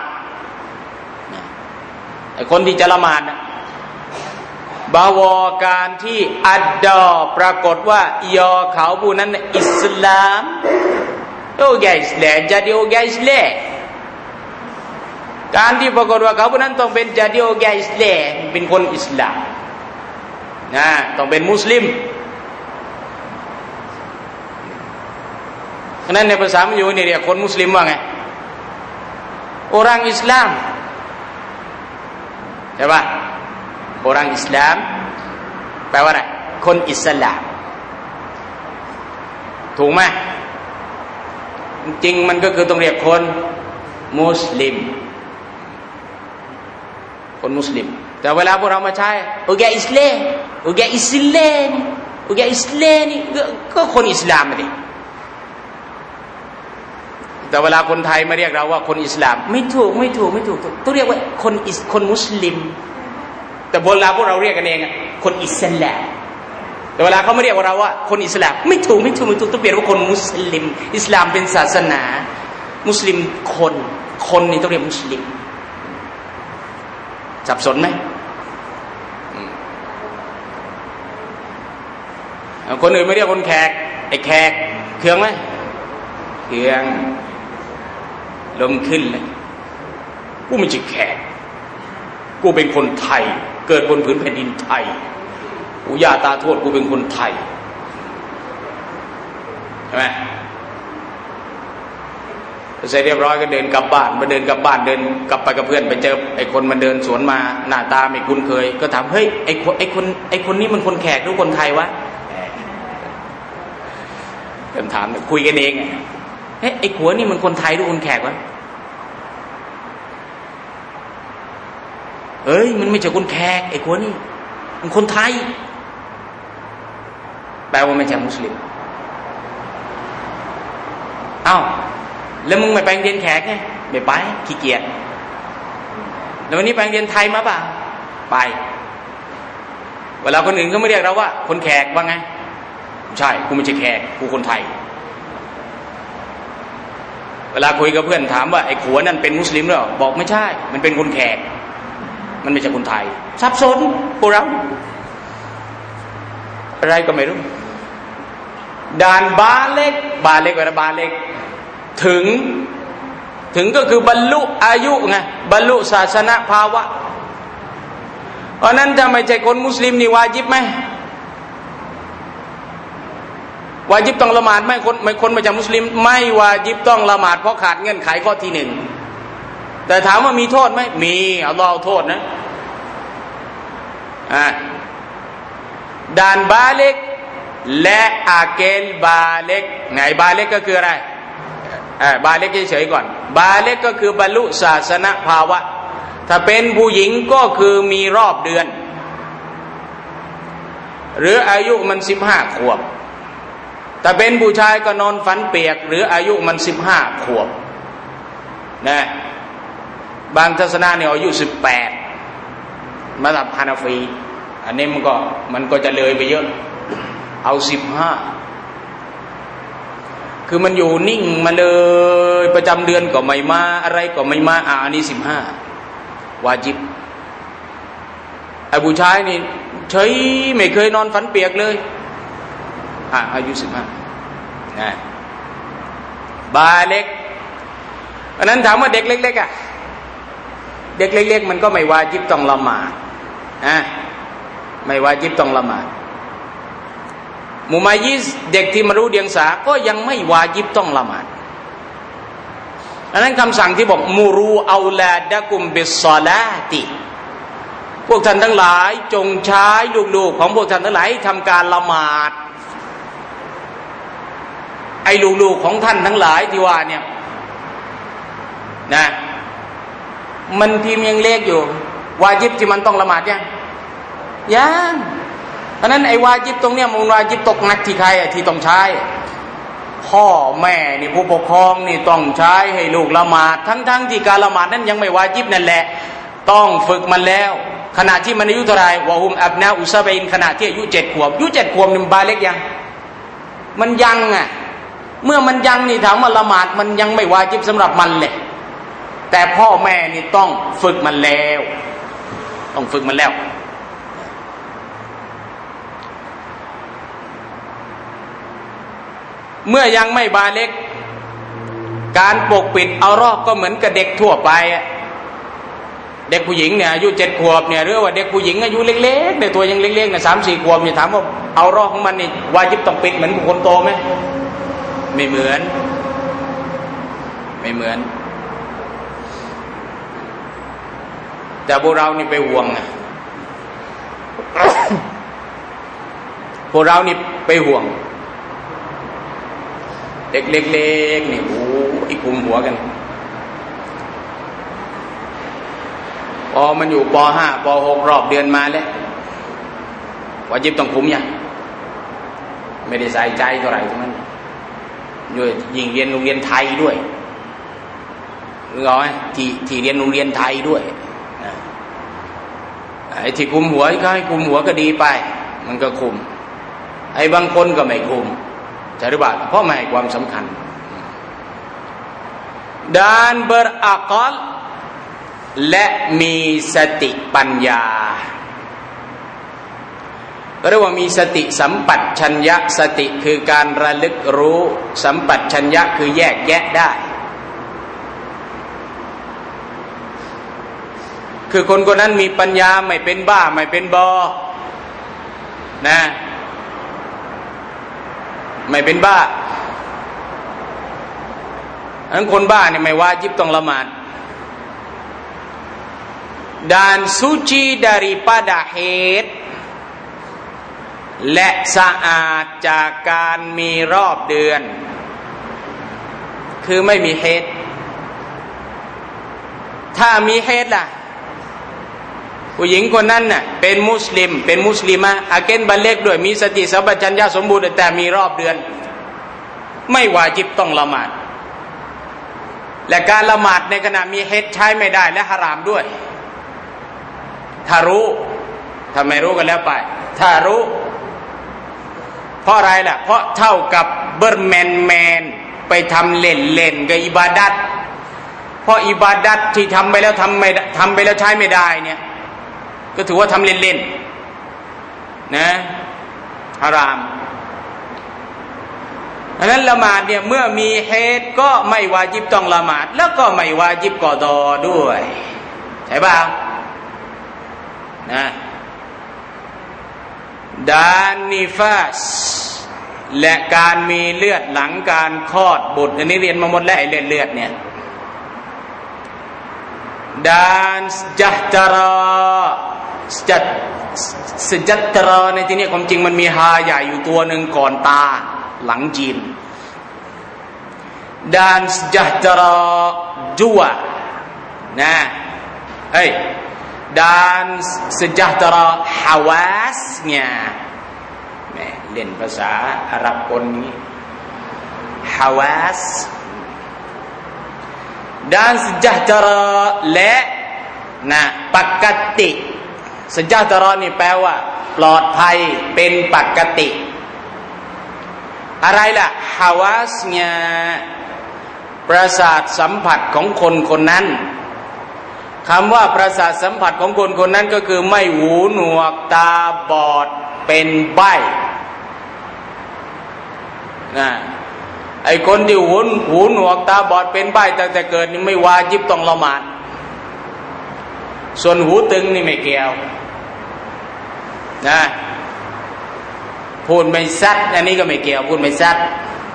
ไอ้คนที่จะละหมาดนะbahwaการที่อัดดอปรากฏว่ายอเขาผู้นั้นอิสลามorang Islam jadi orang Islamการที่ปรากฏว่าเขาผู้นั้นต้องเป็นjadi orang Islamเป็นคนอิสลามนะต้องเป็นมุสลิมฉะนั้นในภาษามลายูนี่เรียกคนมุสลิมว่าไง orang Islam ใช่ป่ะ orang Islam แปลว่าอะไรคนอิสลามถูกไหมจริงมันก็คือต้องเรียกคนมุสลิมคนมุสลิมแต่เวลาพวกเรามาใช้orang Islam orang Islam orang Islamนี่ก็คนอิสลามดิแต่เวลาคนไทยมาเรียกเราว่าคนอิสลามไม่ถูกต้องเรียกว่าคนมุสลิมแต่เวลาพวกเราเรียกกันเองคนอิสลามแต่เวลาเขาไม่เรียกเราว่าคนอิสลามไม่ถูกต้องเปลี่ยนว่าคนมุสลิมอิสลามเป็นศาสนามุสลิมคนนี่ต้องเรียกมุสลิมสับสนไหมคนอื่นไม่เรียกคนแขกไอ้แขกเคืองไหมเคืองลมขึ้นเลยกูไม่ใช่แขกกูเป็นคนไทยเกิดบนผืนแผ่นดินไทยกูย่าตาทวดกูเป็นคนไทยใช่ไหมเสร็จเรียบร้อยก็เดินกลับบ้านเดินกลับไปกับเพื่อนไปเจอไอ้คนมันเดินสวนมาหน้าตาไม่คุ้นเคยก็ถามเฮ้ยไอ้คนนี้มันคนแขกหรือคนไทยวะคำถามคุยกันเองเฮ้ยไอ้ขัวนี่มันคนไทยหรือคนแขกวะเอ้ยมันไม่ใช่คนแขกไอ้ขัวนี่มันคนไทยแปลว่าไม่ใช่มุสลิมอ้าวแล้วมึงไม่ไปเรียนแขกไงไม่ไปขี้เกียจแล้ววันนี้ไปเรียนไทยมาป่ะไปเวลาคนอื่นเขาไม่เรียกเราว่าคนแขกว่าไงใช่กูไม่ใช่แขกกูคนไทยเวลาคุยกับเพื่อนถามว่าไอ้ขัวนั่นเป็นมุสลิมหรือเปล่าบอกไม่ใช่มันเป็นคนแขกมันไม่ใช่คนไทยซับซ้อนพวกเราอะไรก็ไม่รู้ด่านบาเล็กว่าบาเล็กถึงก็คือบรรลุอายุไงบรรลุศาสนภาวะเพราะนั้นถ้าไม่ใช่คนมุสลิมนี่วาญิบไหมวาญิบต้องละหมาดไหมคนไม่ใช่มุสลิมไม่วาญิบต้องละหมาดเพราะขาดเงื่อนไขข้อที่หนึ่งแต่ถามว่ามีโทษไหมมีอัลลอฮ์เอาโทษนะด่านบาเล็กและอาเกลบาเล็กไหนบาเล็กก็คืออะไรบาเล็กเฉยๆก่อนบาเล็กก็คือบรรลุศาสนภาวะถ้าเป็นผู้หญิงก็คือมีรอบเดือนหรืออายุมัน15 ขวบถ้าเป็นผู้ชายก็นอนฝันเปียกหรืออายุมัน15 ขวบนะบางศาสนาเนี่ยอายุ18มัซฮับฮานาฟีอันนี้มันก็จะเลยไปเยอะเอา15คือมันอยู่นิ่งมาเลยประจำเดือนก็ไม่มาอะไรก็ไม่มาอันนี้15วาญิบไอ้ผู้ชายนี่เฉยไม่เคยนอนฝันเปียกเลยอายุ15นะบาเล็กอันนั้นถามว่าเด็กเล็กๆเด็กเล็กๆมันก็ไม่วาญิบต้องละหมาดไม่วาญิบต้องละหมาดมุมัยยิสเด็กที่มารู้เดียงสาก็ยังไม่วาญิบต้องละหมาดอันนั้นคำสั่งที่บอกมูรูเอาลาดะกุมบิศศอลาติพวกท่านทั้งหลายจงใช้ลูกๆของพวกท่านทั้งหลายทำการละหมาดไอ้ลูกๆของท่านทั้งหลายที่ว่าเนี่ยนะมันพิมพ์ยังเล็กอยู่วาญิบที่มันต้องละหมาดยังเพราะนั้นไอ้วาญิบตรงเนี้ยมันวาญิบตกหนักที่ใครที่ต้องใช้พ่อแม่นี่ผู้ปกครองนี่ต้องใช้ให้ลูกละหมาดทั้งที่การละหมาดนั้นยังไม่วาญิบนั่นแหละต้องฝึกมันแล้วขณะที่มันอายุเท่าไรวะฮุมอับนาอุซาบินขณะที่อายุ7 ขวบอายุ7 ขวบนี่บาเล็กยังมันยังอ่ะเมื่อมันยังนี่ถามว่าละหมาดมันยังไม่วาญิบสำหรับมันเลยแต่พ่อแม่นี่ต้องฝึกมันแล้วต้องฝึกมันแล้วเมื่อยังไม่บาเล็กการปกปิดเอารอบก็เหมือนกับเด็กทั่วไปเด็กผู้หญิงเนี่ยอายุ7 ขวบเนี่ยหรือว่าเด็กผู้หญิงอายุเล็กๆในตัวยังเล็กๆเนี่ย3-4 ขวบเนี่ยถามว่าเอารอบของมันนี่วาญิบต้องปิดเหมือนคนโตไหมไม่เหมือนแต่พวกเรานี่ไปห่วงนะพวกเรานี่ไปห่วงเด็กเล็กๆนี่โอ้ยคุมหัวกันพอมันอยู่ป.5 ป.6 รอบเดือนมาแล้ววาญิบต้องคุมยังไม่ได้ใส่ใจเท่าไหร่ทั้งนั้นด้วยยิ่งเรียนโรงเรียนไทยด้วยรู้ไหมที่เรียนโรงเรียนไทยด้วยไอ้ที่คุมหัวก็ให้คุมหัวก็ดีไปมันก็คุมไอ้บางคนก็ไม่คุมจะหรือเปล่าเพราะไม่ให้ความสำคัญ dan berakal และมีสติปัญญาเรียกว่ามีสติสัมปชัญญะสติคือการระลึกรู้สัมปชัญญะคือแยกแยะได้คือคนคนนั้นมีปัญญาไม่เป็นบ้าไม่เป็นบอนะไม่เป็นบ้าอันคนบ้าเนี่ยไม่วาญิบต้องละหมาด dan suci daripada haid และสะอาดจากการมีรอบเดือนคือไม่มีเฮดถ้ามีเฮดล่ะผู้หญิงคนนั้นน่ะเป็นมุสลิมะอาเกนบัลเล็กด้วยมีสติสัมปชัญญะสมบูรณ์แต่มีรอบเดือนไม่วาญิบต้องละหมาดและการละหมาดในขณะมีเฮดใช้ไม่ได้และหะรามด้วยถ้ารู้ถ้าไม่รู้ก็แล้วไปถ้ารู้เพราะอะไรล่ะเพราะเท่ากับเบิร์แมนไปทำเล่นกับอิบาดัตเพราะอิบาดัตที่ทำไปแล้วทำไปแล้วใช้ไม่ได้เนี่ยก็ถือว่าทำเล่นๆนะฮารามอันนั้นละหมาดเนี่ยเมื่อมีเหตุก็ไม่วาญิบต้องละหมาดแล้วก็ไม่วาญิบกอฎอด้วยใช่ป่าวนะดานนิฟาสและการมีเลือดหลังการคลอดบุตรอันนี้เรียนมาหมดแล้วไอ้เลือดเนี่ยดานจัตราสจัตราในที่นี้ความจริงมันมีฮาใหญ่อยู่ตัวหนึ่งก่อนตาหลังจีนดานจัตราจัวนะdan sejahtera hawasnya แม่เล่นภาษาอาหรับคนนี้ hawas dan sejahtera และนะปกติ sejahtera นี่แปลว่าปลอดภัยเป็นปกติอะไรล่ะ hawasnya ประสาทสัมผัสของคนคนนั้นคำว่าประสาทสัมผัสของคนคนนั้นก็คือไม่หูหนวกตาบอดเป็นใบ้นะไอ้คนที่หูหนวกตาบอดเป็นใบ้ตั้งแต่เกิดนี่ไม่วาญิบต้องละหมาดส่วนหูตึงนี่ไม่เกี่ยวนะพูดไม่ซัดอันนี้ก็ไม่เกี่ยวพูดไม่ซัด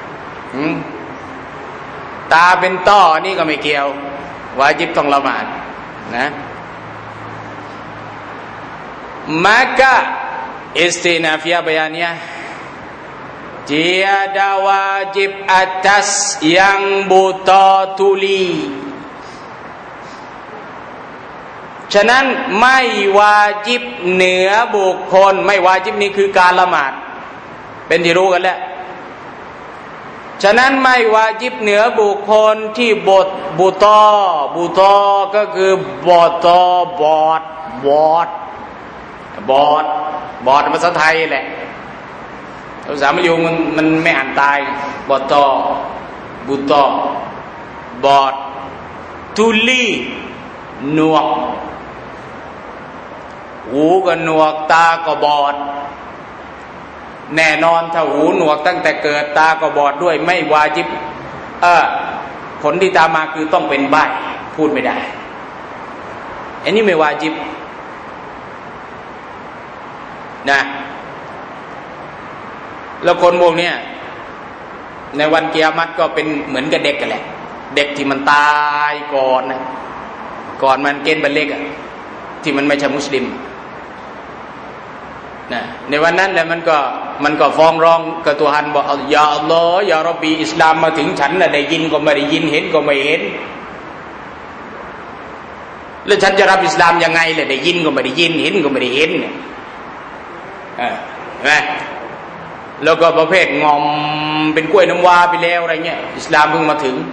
ตาเป็นต้อนี่ก็ไม่เกี่ยววาญิบต้องละหมาดนะmaka istinafiyah bayannya tiada wajib atas yang buta tuli ฉะนั้นไม่วาญิบเหนือบุคคลไม่วาญิบนี่คือการละหมาดเป็นที่รู้กันแล้วฉะนั้นไม่วาญิบเหนือบุคคลที่บุตอก็คือบอดภาษาไทยแหละภาษามลายูมันไม่อ่านตายบุตอบอดทุลีหนวกหูก็หนวกตาก็บอดแน่นอนถ้าหูหนวกตั้งแต่เกิดตาก็บอดด้วยไม่วาญิบผลที่ตามมาคือต้องเป็นใบ้พูดไม่ได้อันนี้ไม่วาญิบนะแล้วคนพวกนี้ในวันกิยามะฮ์ก็เป็นเหมือนกับเด็กกันแหละเด็กที่มันตายก่อนนะก่อนมันเกณฑ์บัลเล็กอ่ะที่มันไม่ใช่มุสลิมนะในวันนั้นแหละมันก็ฟ้องร้องกับตัวฮันบอกยาอัลลอฮ์ยาร็อบบีอิสลามมาถึงฉันน่ะได้ยินก็ไม่ได้ยินเห็นก็ไม่เห็นแล้วฉันจะรับอิสลามยังไงล่ะได้ยินก็ไม่ได้ยินเห็นก็ไม่ได้เห็นเนี่ยเห็นไหมแล้วก็ประเภทงอมเป็นกล้วยน้ำว้าไปแล้วอะไรเงี้ยอิสลามเพิ่งมาถึง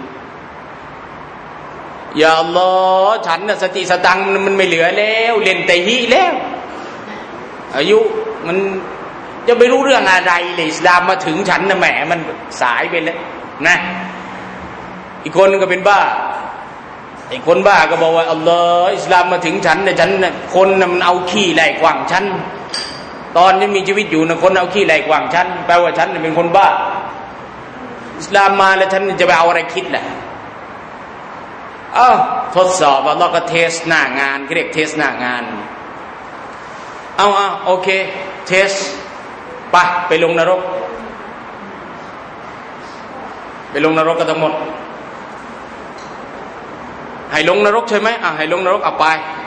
ยาอัลลอฮ์ฉันน่ะสติสตังมันไม่เหลือแล้วเล่นแต่ฮีแล้วอายุมันจะไม่รู้เรื่องอะไรเลยอิสลามมาถึงฉันน่ะแหมมันสายไปแล้วนะอีกคนนึงก็เป็นบ้าไอ้คนบ้าก็บอกว่าอัลลอฮ์อิสลามมาถึงฉันเนี่ยฉันน่ะคนน่ะมันเอาขี้ไล่กวางฉันตอนยังมีชีวิตอยู่นะคนเอาขี้ไล่กวางฉันแปลว่าฉันเป็นคนบ้าอิสลามมาแล้วฉันจะไปเอาอะไรคิดล่ะทดสอบเราก็เทสหน้างานเรียกเทสหน้างานโอเคเทสไปลงนรกกันทั้งหมดให้ลงนรกใช่ไหมให้ลงนรกเอาไป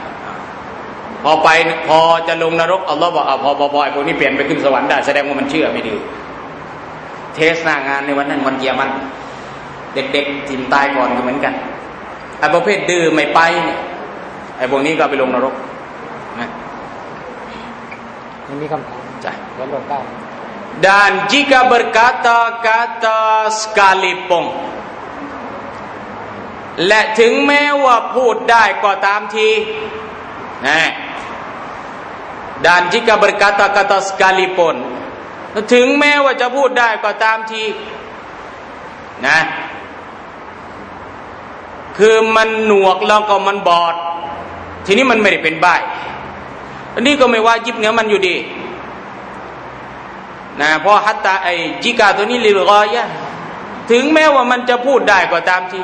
พอจะลงนรกอัลลอฮ์บอกพอไอ้พวกนี้เปลี่ยนไปขึ้นสวรรค์ได้แสดงว่ามันเชื่อไม่ดีเทสหน้างานในวันนั้นวันกิยามะฮ์เด็กๆทีมตายก่อนก็เหมือนกันไอ้ประเภทดื้อไม่ไปไอ้พวกนี้ก็ไปลงนรกนะมีคำถามจ้ะแล้วลงได้ dan jika berkata-kata sekalipun และถึงแม้ว่าพูดได้ก็ตามทีdan jika berkata-kata sekalipun ถึงแม้ว่าจะพูดได้ก็ตามทีนะคือมันหนวกแล้วก็มันบอดทีนี้มันไม่ได้เป็นใบ้อันนี้ก็ไม่ว่ายิบเนื้อมันอยู่ดีนะเพราะฮัตตาไอจิกาตัวนี้ลิลกอยะถึงแม้ว่ามันจะพูดได้ก็ตามที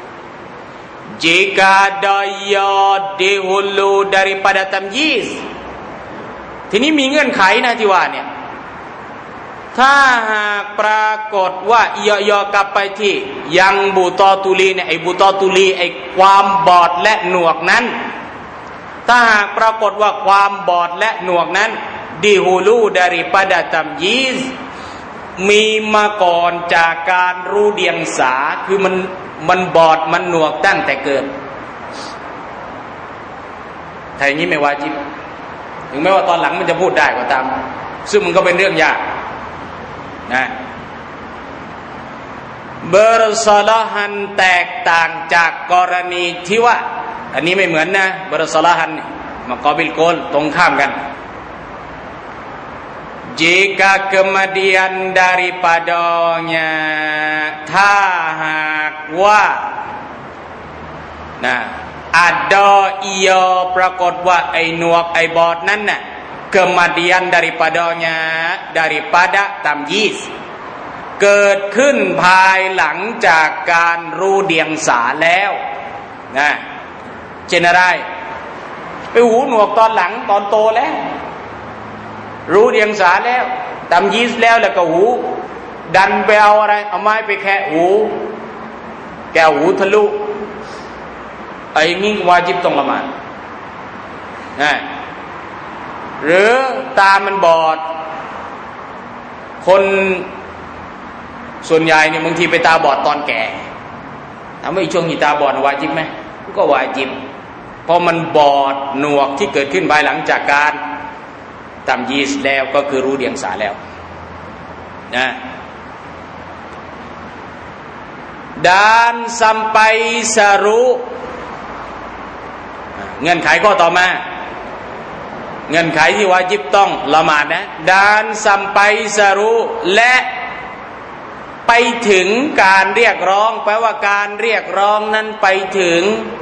jika daya dihulu daripada tamyiz ทีนี้มีเงื่อนไขนะที่ว่าเนี่ยถ้าหากปรากฏว่ายอกลับไปที่ยังบุตอตุลีเนี่ยไอ้บุตอตุลีไอ้ความบอดและหนวกนั้นถ้าหากปรากฏว่าความบอดและหนวกนั้นดิฮูลูdaripada tamyizมีมาก่อนจากการรู้เดียงสาคือมันบอดมันหนวกตั้งแต่เกิดถ้าอย่างนี้ไม่วาญิบถึงแม้ว่าตอนหลังมันจะพูดได้ก็ตามซึ่งมันก็เป็นเรื่องยากนะเบอร์ซาลาฮันแตกต่างจากกรณีที่ว่าอันนี้ไม่เหมือนนะเบอร์ซาลาฮันมากอบิลโกลตรงข้ามกัน jika kemudian daripadanya ถ้าหากว่าada ia ปรากฏว่าไอ้หนวกไอ้บอดนั้นน่ะ kemudian daripadanya daripada tamyiz เกิดขึ้นภายหลังจากการรู้เดียงสาแล้วนะเช่นอะไรไปหูหนวกตอนหลังตอนโตแล้วรู้เดียงสาแล้วตำยีสแล้วก็หูดันไปเอาอะไรเอาไม้ไปแคะหูแก้วหูทะลุไอ้นี่วาญิบต้องละหมาดนะหรือตามันบอดคนส่วนใหญ่เนี่ยบางทีไปตาบอดตอนแก่ถามว่าอีช่วงที่ตาบอดวาญิบไหมก็วาญิบพอมันบอดหนวกที่เกิดขึ้นภายหลังจากการตำยีสแล้วก็คือรู้เดียงสาแล้วนะdan sampai saru เงื่อนไขข้อต่อมาเงื่อนไขที่วาญิบต้องละหมาดนะ dan sampai saru และไปถึงการเรียกร้องแปลว่าการเรียกร้องนั้นไปถึง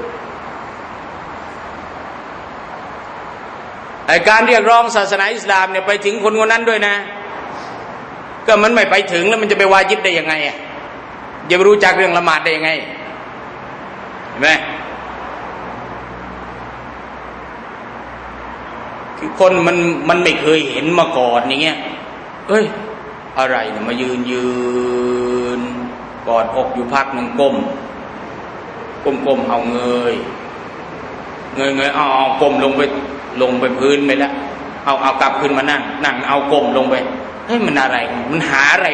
การเรียกร้องศาสนาอิสลามเนี่ยไปถึงคนคนนั้นด้วยนะก็มันไม่ไปถึงแล้วมันจะไปวาญิบได้ยังไงอ่ะจะไปรู้จักเรื่องละหมาดได้ยังไงเห็นไหมคือคนมันไม่เคยเห็นมาก่อนอย่างเงี้ยเอ้ยอะไรเนี่ยมายืนกอดอกอยู่พักหนึ่งก้มเอาเงยเอาก้มลงไปพื้นไปแล้วเอากลับขึ้นมานั่งเอาก้มลงไปเฮ้ยมันอะไรมันหาอะไร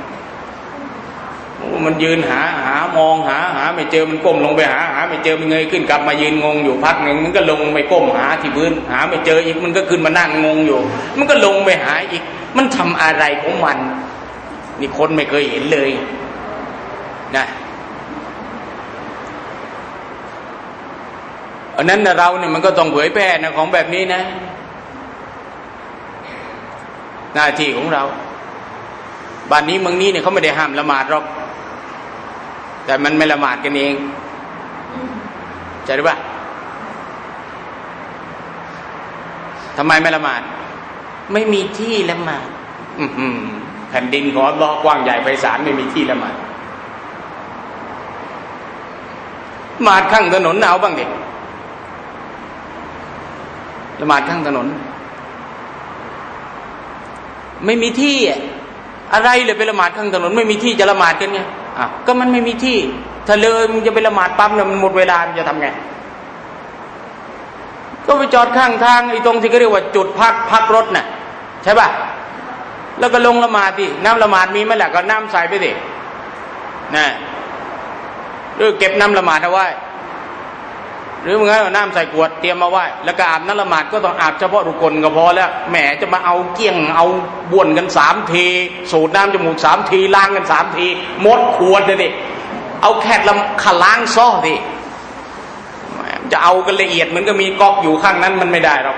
มันยืนหามองหาไม่เจอมันก้มลงไปหาไม่เจอมันเงยขึ้นกลับมายืนงงอยู่พักหนึ่งมันก็ลงไปก้มหาที่พื้นหาไม่เจออีกมันก็ขึ้นมานั่งงงอยู่มันก็ลงไปหาอีกมันทำอะไรของมันนี่คนไม่เคยเห็นเลยนะอันนั้นเราเนี่ยมันก็ต้องเผยแพร่นะของแบบนี้นะหน้าที่ของเราบ้านนี้เมืองนี้เนี่ยเขาไม่ได้ห้ามละหมาดหรอกแต่มันไม่ละหมาดกันเองใช่หรือเปล่าทำไมไม่ละหมาดไม่มีที่ละหมาดแผ่นดินของอัลเลาะห์กว้างใหญ่ไพศาลไม่มีที่ละหมาดละหมาดข้างถนนเอาบ้างดิละหมาดข้างถนนไม่มีที่อะไรเลยไปละหมาดข้างถนนไม่มีที่จะละหมาดกันไงก็มันไม่มีที่ถ้าเลยมันจะไปละหมาดปั๊มเนี่ยมันหมดเวลามันจะทำไงก็ไปจอดข้างทางไอ้ตรงที่เขาเรียกว่าจุดพักรถน่ะใช่ป่ะแล้วก็ลงละหมาดดิน้ำละหมาดมีไหมล่ะก็น้ำใส่ไปดินะหรือเก็บน้ำละหมาดเอาไว้หรือมึงเอาน้ำใส่ขวดเตรียมมาไว้แล้วก็อาบน้ำละหมาดก็ต้องอาบเฉพาะรุกลก็พอแล้วแหมจะมาเอาเกี้ยงเอาบ้วนกัน3 ทีสูดน้ำจมูก3 ทีล้างกัน3 ทีหมดขวดเลยดิเอาแค่ขล้างซ้อดิจะเอากันละเอียดมันก็มีก๊อกอยู่ข้างนั้นมันไม่ได้หรอก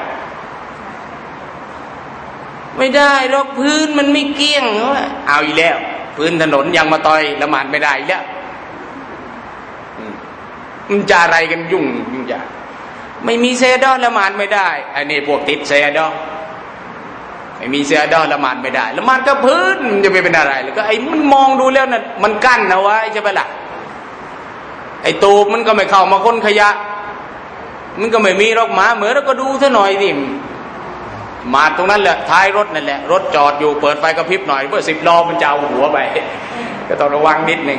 ไม่ได้หรอกพื้นมันไม่เกี้ยงเอาอีกแล้วพื้นถนนยังมาต่อยละหมาดไม่ได้อีกแล้วมันจะอะไรกันยุ่งยากไม่มีเซดอละหมาดไม่ได้อันนี้พวกติดเซดอไม่มีเซดอละหมาดไม่ได้ละหมาดก็พื้นจะไปเป็นอะไรแล้วก็ไอ้มันมองดูแล้วน่ะมันกั้นเอาไว้ใช่ไหมล่ะไอ้ตูบมันก็ไม่เข้ามาค้นขยะมันก็ไม่มีหรอกหมาเหมือนแล้วก็ดูซะหน่อยดิมาตรงนั้นแหละท้ายรถนั่นแหละรถจอดอยู่เปิดไฟกระพริบหน่อยเพื่อ10 ล้อมันจะเอาหัวไปก็ต้องระวังนิดนึง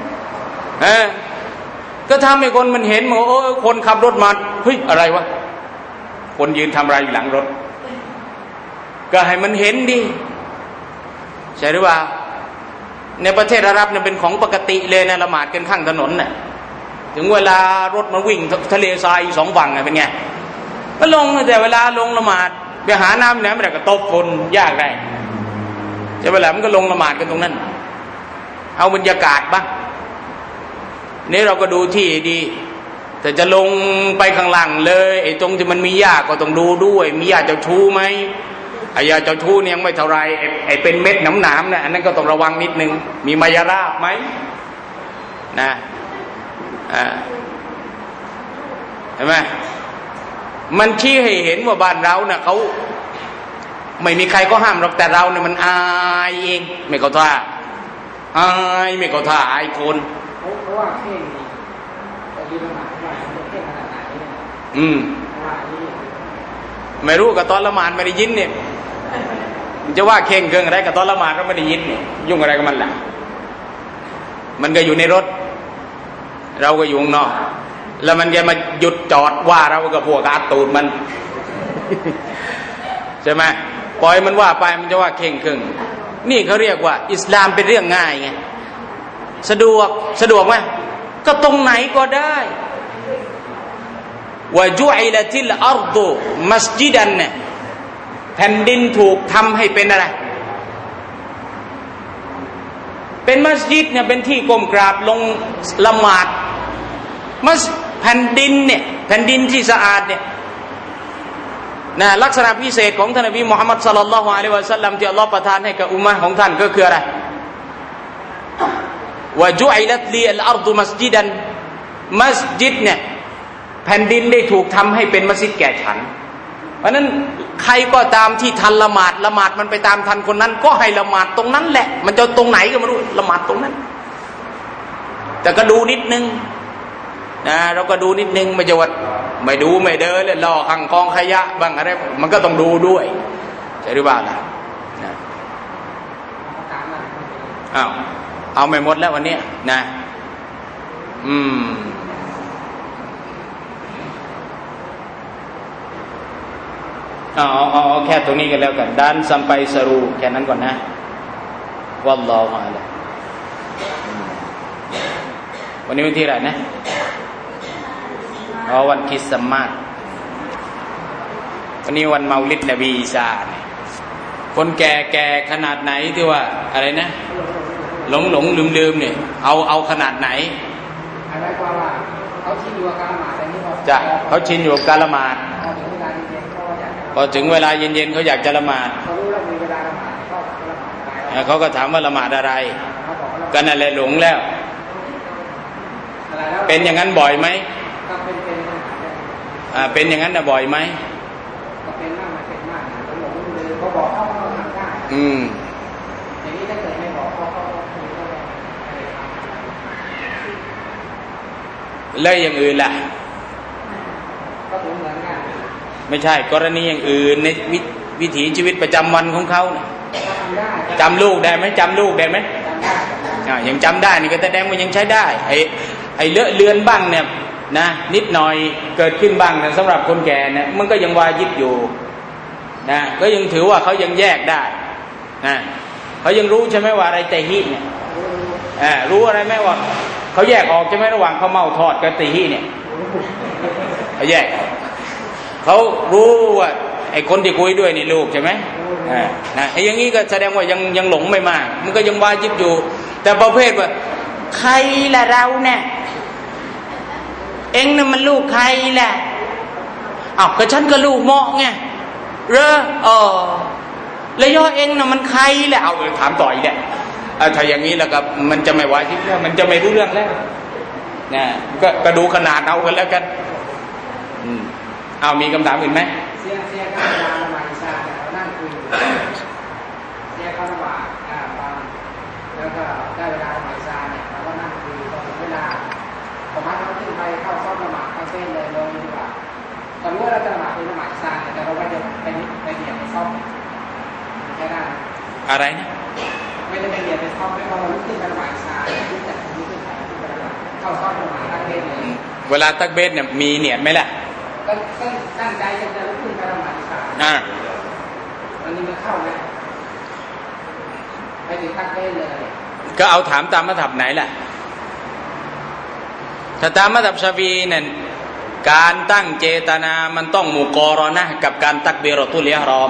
ก็ทำให้คนมันเห็นว่าโอ้คนขับรถมาเฮ้ยอะไรวะคนยืนทำอะไรอยู่หลังรถก็ให้มันเห็นดิใช่หรือเปล่าในประเทศอาหรับเนี่ยเป็นของปกติเลยนะละหมาดกันข้างถนนน่ะถึงเวลารถมันวิ่งทะเลทราย2 ฝั่งเป็นไงก็ลงแต่เวลาลงละหมาดไปหาน้ำเนี่ยไม่ได้ก็ตบฝนยากได้ใช่เวลามันก็ลงละหมาดกันตรงนั้นเอาบรรยากาศบ้างนี่เราก็ดูที่ดีแต่จะลงไปข้างล่างเลยไอ้ตรงที่มันมีหญ้าก็ต้องดูด้วยมีหญ้าเจ้าชู้ไหมไอ้หญ้าเจ้าชู้เนี่ยยังไม่เท่าไรไอ้เป็นเม็ดหนามๆเนี่ยอันนั้นก็ต้องระวังนิดนึงมีมายาราบไหมนะเห็นไหมมันชี้ให้เห็นว่าบ้านเราเนี่ยเขาไม่มีใครก็ห้ามหรอกแต่เราเนี่ยมันอายเองไม่เข้าท่าอายไม่เข้าท่าอายคนเพราะว่าเข่งแต่ยืนละหมาดได้เข่งขนาดไหนไม่รู้กับตอนละหมาดไม่ได้ยินเนี่ยจะว่าเข่งเกินอะไรกับตอนละหมาดก็ไม่ได้ยินเนี่ยยุ่งอะไรกับมันล่ะมันก็อยู่ในรถเราก็อยู่ข้างนอกแล้วมันจะมาหยุดจอดว่าเรากับพวกอาตูดมันใช่ไหมปล่อยมันว่าไปมันจะว่าเข่งเกินนี่เขาเรียกว่าอิสลามเป็นเรื่องง่ายไงสะดวกไหมก็ตรงไหนก็ได้วะจุอิละติลอัรฎุมัสญิดันเนี่ยแผ่นดินถูกทำให้เป็นอะไรเป็นมัสยิดเนี่ยเป็นที่ก้มกราบลงละหมาดแผ่นดินเนี่ยแผ่นดินที่สะอาดเนี่ยนะลักษณะพิเศษของท่านนบีมุฮัมมัดศ็อลลัลลอฮุอะลัยฮิวะซัลลัมที่อัลเลาะห์ประทานให้กับอุมมะห์ของท่านก็คืออะไรวะจุอิลัตลีอัลอัรฎุมัสญิดันมัสยิดเนี่ยแผ่นดินได้ถูกทำให้เป็นมัสยิดแก่ฉันเพราะนั้นใครก็ตามที่ทันละหมาดมันไปตามทันคนนั้นก็ให้ละหมาดตรงนั้นแหละมันจะตรงไหนก็ไม่รู้ละหมาดตรงนั้นแต่ก็ดูนิดนึงนะเราก็ดูนิดนึงไม่ใช่ว่าไม่ดูไม่เดินเลยรอข้างกองขยะบ้างอะไรมันก็ต้องดูด้วยใช่หรือเปล่าล่ะนะเอาไม่หมดแล้ววันนี้นะเอาแค่ตรงนี้กันแล้วกันด้านซัมไปสรูแค่นั้นก่อนนะวัลลอฮุอะลัยวันนี้วันที่อะไรนะวันคริสต์มาสวันนี้วันเมาลิดนบีอีสาคนแก่ขนาดไหนที่ว่าอะไรนะหลงลืมเนี่ยเอาขนาดไหนอะไรกว่าเขาชินอยู่กับการละหมาดอะไรนี่จ้ะเขาชินอยู่กับการละหมาดพอถึงเวลาเย็นๆเขาอยากจะละหมาดเขารู้แล้วมีเวลาละหมาดเขาก็ถามว่าละหมาดอะไรก็นั่นแหละหลงแล้วเป็นอย่างนั้นบ่อยไหมเป็นอย่างนั้นบ่อยไหมเป็นมากเป็นมากหลงเลยเขาบอกเขาทำได้อย่างนี้ถ้าเกิดไม่บอกเขาแล้วอย่างอื่นล่ะก็เหมือนกันไม่ใช่กรณีอย่างอื่นในวิถีชีวิตประจำวันของเขาจำลูกได้ไหมจำลูกได้ไหมยังจำได้นี่ก็แสดงว่ายังใช้ได้ไอ้เลอะเลือนบ้างเนี่ยนะนิดหน่อยเกิดขึ้นบ้างนะสำหรับคนแก่เนี่ยมันก็ยังวาญิบอยู่นะก็ยังถือว่าเขายังแยกได้นะเขายังรู้ใช่ไหมว่าอะไรแต่ฮีเนี่ยรู้อะไรไหมว่าเขาแยกออกใช่ไหมระหว่างเขาเมาทอดกับตีฮีเนี่ยเขาแยกเขารู้ว่าไอ้คนที่คุยด้วยนี่ลูกใช่ไหมนะไอ้อย่างนี้ก็แสดงว่ายังหลงไม่มากมันก็ยังวาญิบอยู่แต่ประเภทว่าใครละเราเนี่ยเอ็งน่ะมันลูกใครแหละก็ฉันก็ลูกเหมาะไงแล้วย่อเอ็งน่ะมันใครแหละถามต่ออีกแหละถ้าอย่างนี้แล้วก็มันจะไม่วาญิบแล้วมันจะไม่รู้เรื่องแล้วนะก็ดูขนาดเอากันแล้วกันมีคำถามอื่นไหมเสียข้าวละหมาดอิชาเรานั่งคุยเสียข้าวละหมาดแล้วก็ได้เวลาละหมาดอิชาเนี่ยเราก็นั่งคุยตอนเวลาผมว่าเราขึ้นไปเข้าซ้อมละหมาดเข้าเส้นเลยลงดีกว่าตอนนี้เราจะละหมาดเป็นละหมาดอิชาแต่เราไม่จะไปเหยียบไปซ้อมใช่ได้อะไรนะไม่ได้ไปเหยียบไปซ้อมไม่พอเราขึ้นไปละหมาดอิชาขึ้นจากนี้ขึ้นไปเข้าซ้อมละหมาดตักเบสเลยเวลาตักเบสเนี่ยมีเนียดไหมล่ะก็ตั้งใจจะลุกขึ้นไปละหมาดอิชาวันนี้มันเข้าไหมไปถึงตักเบสเลยก็เอาถามตามมัธยมไหนล่ะถ้าตามมัธยมชาฟีเนี่ยการตั้งเจตนามันต้องมุกอรอนะกับการตักบีรอตุลอิหรอม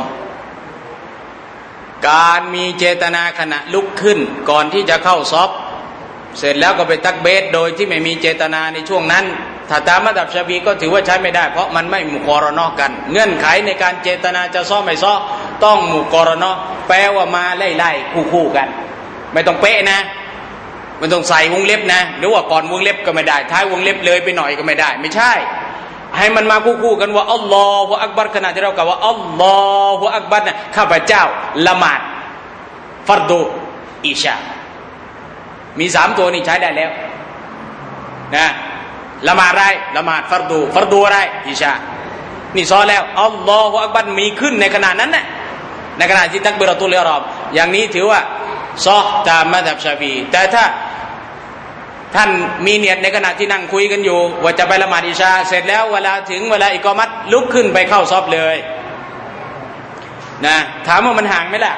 การมีเจตนาขณะลุกขึ้นก่อนที่จะเข้าซอฟเสร็จแล้วก็ไปตักเบสโดยที่ไม่มีเจตนาในช่วงนั้นถ้าตามมัธยมชาฟีก็ถือว่าใช้ไม่ได้เพราะมันไม่มุกอรอนอกันเงื่อนไขในการเจตนาจะซ้อไม่ซ้อต้องมุกอรอนอแปลว่ามาไล่ๆคู่กันไม่ต้องเป๊ะนะมันต้องใส่วงเล็บนะหรือว่าก่อนวงเล็บก็ไม่ได้ท้ายวงเล็บเลยไปหน่อยก็ไม่ได้ไม่ใช่ให้มันมาคู่กันว่าอัลลอฮฺอักบัรขณะที่เรากล่าวว่าอัลลอฮฺอักบัรนะข้าพเจ้าละหมาดฟัรดูอิชามี3ตัวนี้ใช้ได้แล้วนะละหมาดอะไรละหมาดฟัรดูอะไรอิชานี่ซ้อแล้วอัลลอฮฺอักบัรมีขึ้นในขณะนั้นนะในขณะที่ตักบีเราะตุลอิหรอมอย่างนี้ถือว่าซอตามมัธยมชาฟีแต่ถ้าท่านมีเนียดในขณะที่นั่งคุยกันอยู่ว่าจะไปละหมาดอิชาเสร็จแล้วเวลาถึงเวลาอิกอมัตลุกขึ้นไปเข้าซอฟเลยนะถามว่ามันห่างไหมล่ะ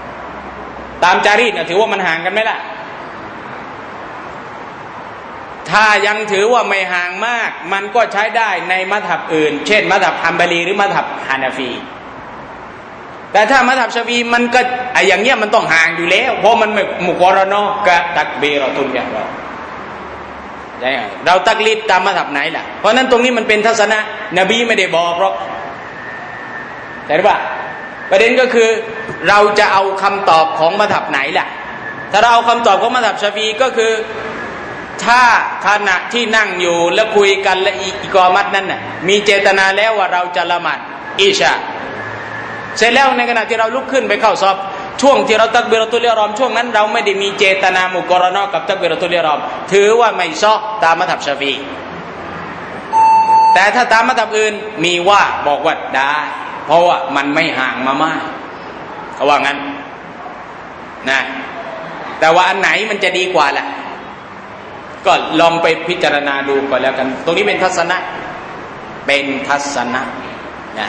ตามจารีตนะถือว่ามันห่างกันไหมล่ะถถ้ายังถือว่าไม่ห่างมากมันก็ใช้ได้ในมัธยับอื่นเช่นมัธยับฮัมบารีหรือมัธยับฮานาฟีแต่ถ้ามัธยับชาฟีมันก็อย่างเงี้ยมันต้องห่างอยู่แล้วเพราะมันไม่มุกอรอนอกะตักบีรอตุลอย่างเราตักลิดตามมัธยับไหนล่ะเพราะนั้นตรงนี้มันเป็นทัศนะนบีไม่ได้บอกหรอกแต่ว่าประเด็นก็คือเราจะเอาคำตอบของมัธยับไหนล่ะถ้าเราเอาคำตอบของมัธยับชาฟีก็คือถ้าขณะที่นั่งอยู่แล้วคุยกันและอิกอมัตนั้นน่ะมีเจตนาแล้วว่าเราจะละหมาดอิชาเสร็จแล้วในขณะที่เราลุกขึ้นไปเข้าซอฟช่วงที่เราตักบิรอตุลอิหรอมช่วงนั้นเราไม่ได้มีเจตนามุกอรอนอกับตักบิรอตุลอิหรอมถือว่าไม่ซอตามมัธยับชาฟีแต่ถ้าตามมัธยับอื่นมีว่าบอกว่าได้เพราะว่ามันไม่ห่างมามากเขาว่างั้นนะแต่ว่าอันไหนมันจะดีกว่าล่ะก็ลองไปพิจารณาดูก่อนแล้วกันตรงนี้เป็นทัศนะนะ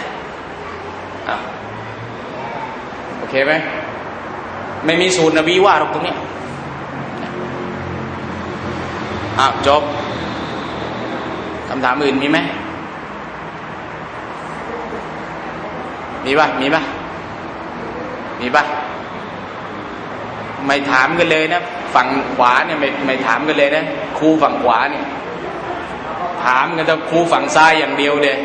โอเคไหมไม่มีสูตรนบีว่าหรอกตรงนี้จบคำถามอื่นมีไหมมีป่ะไม่ถามกันเลยนะฝั่งขวาเนี่ยไม่ถามกันเลยนะครูฝั่งขวาเนี่ยถามกันแต่ครูฝั่งซ้ายอย่างเดียวเลย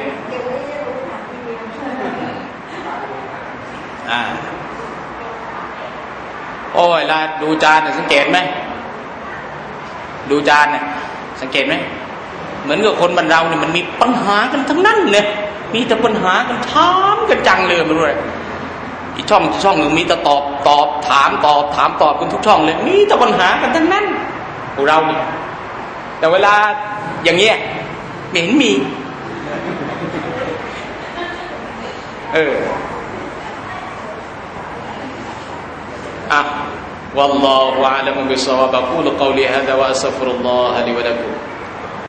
โอ้ยลาดูจานสังเกตไหมดูจานเนี่ยสังเกตไหมเหมือนกับคนบ้านเราเนี่ยมันมีปัญหากันทั้งนั้นเลยมีแต่ปัญหากันถามกันจังเลยไม่รู้เลยอีกช่องหนึ่งมีแต่ตอบถามกันทุกช่องเลยมีแต่ปัญหากันทั้งนั้นพวกเราเนี่ยแต่เวลาอย่างเงี้ยไม่เห็นมีوالله أعلم بالصواب أقول قولي هذا وأستغفر الله لي ولكم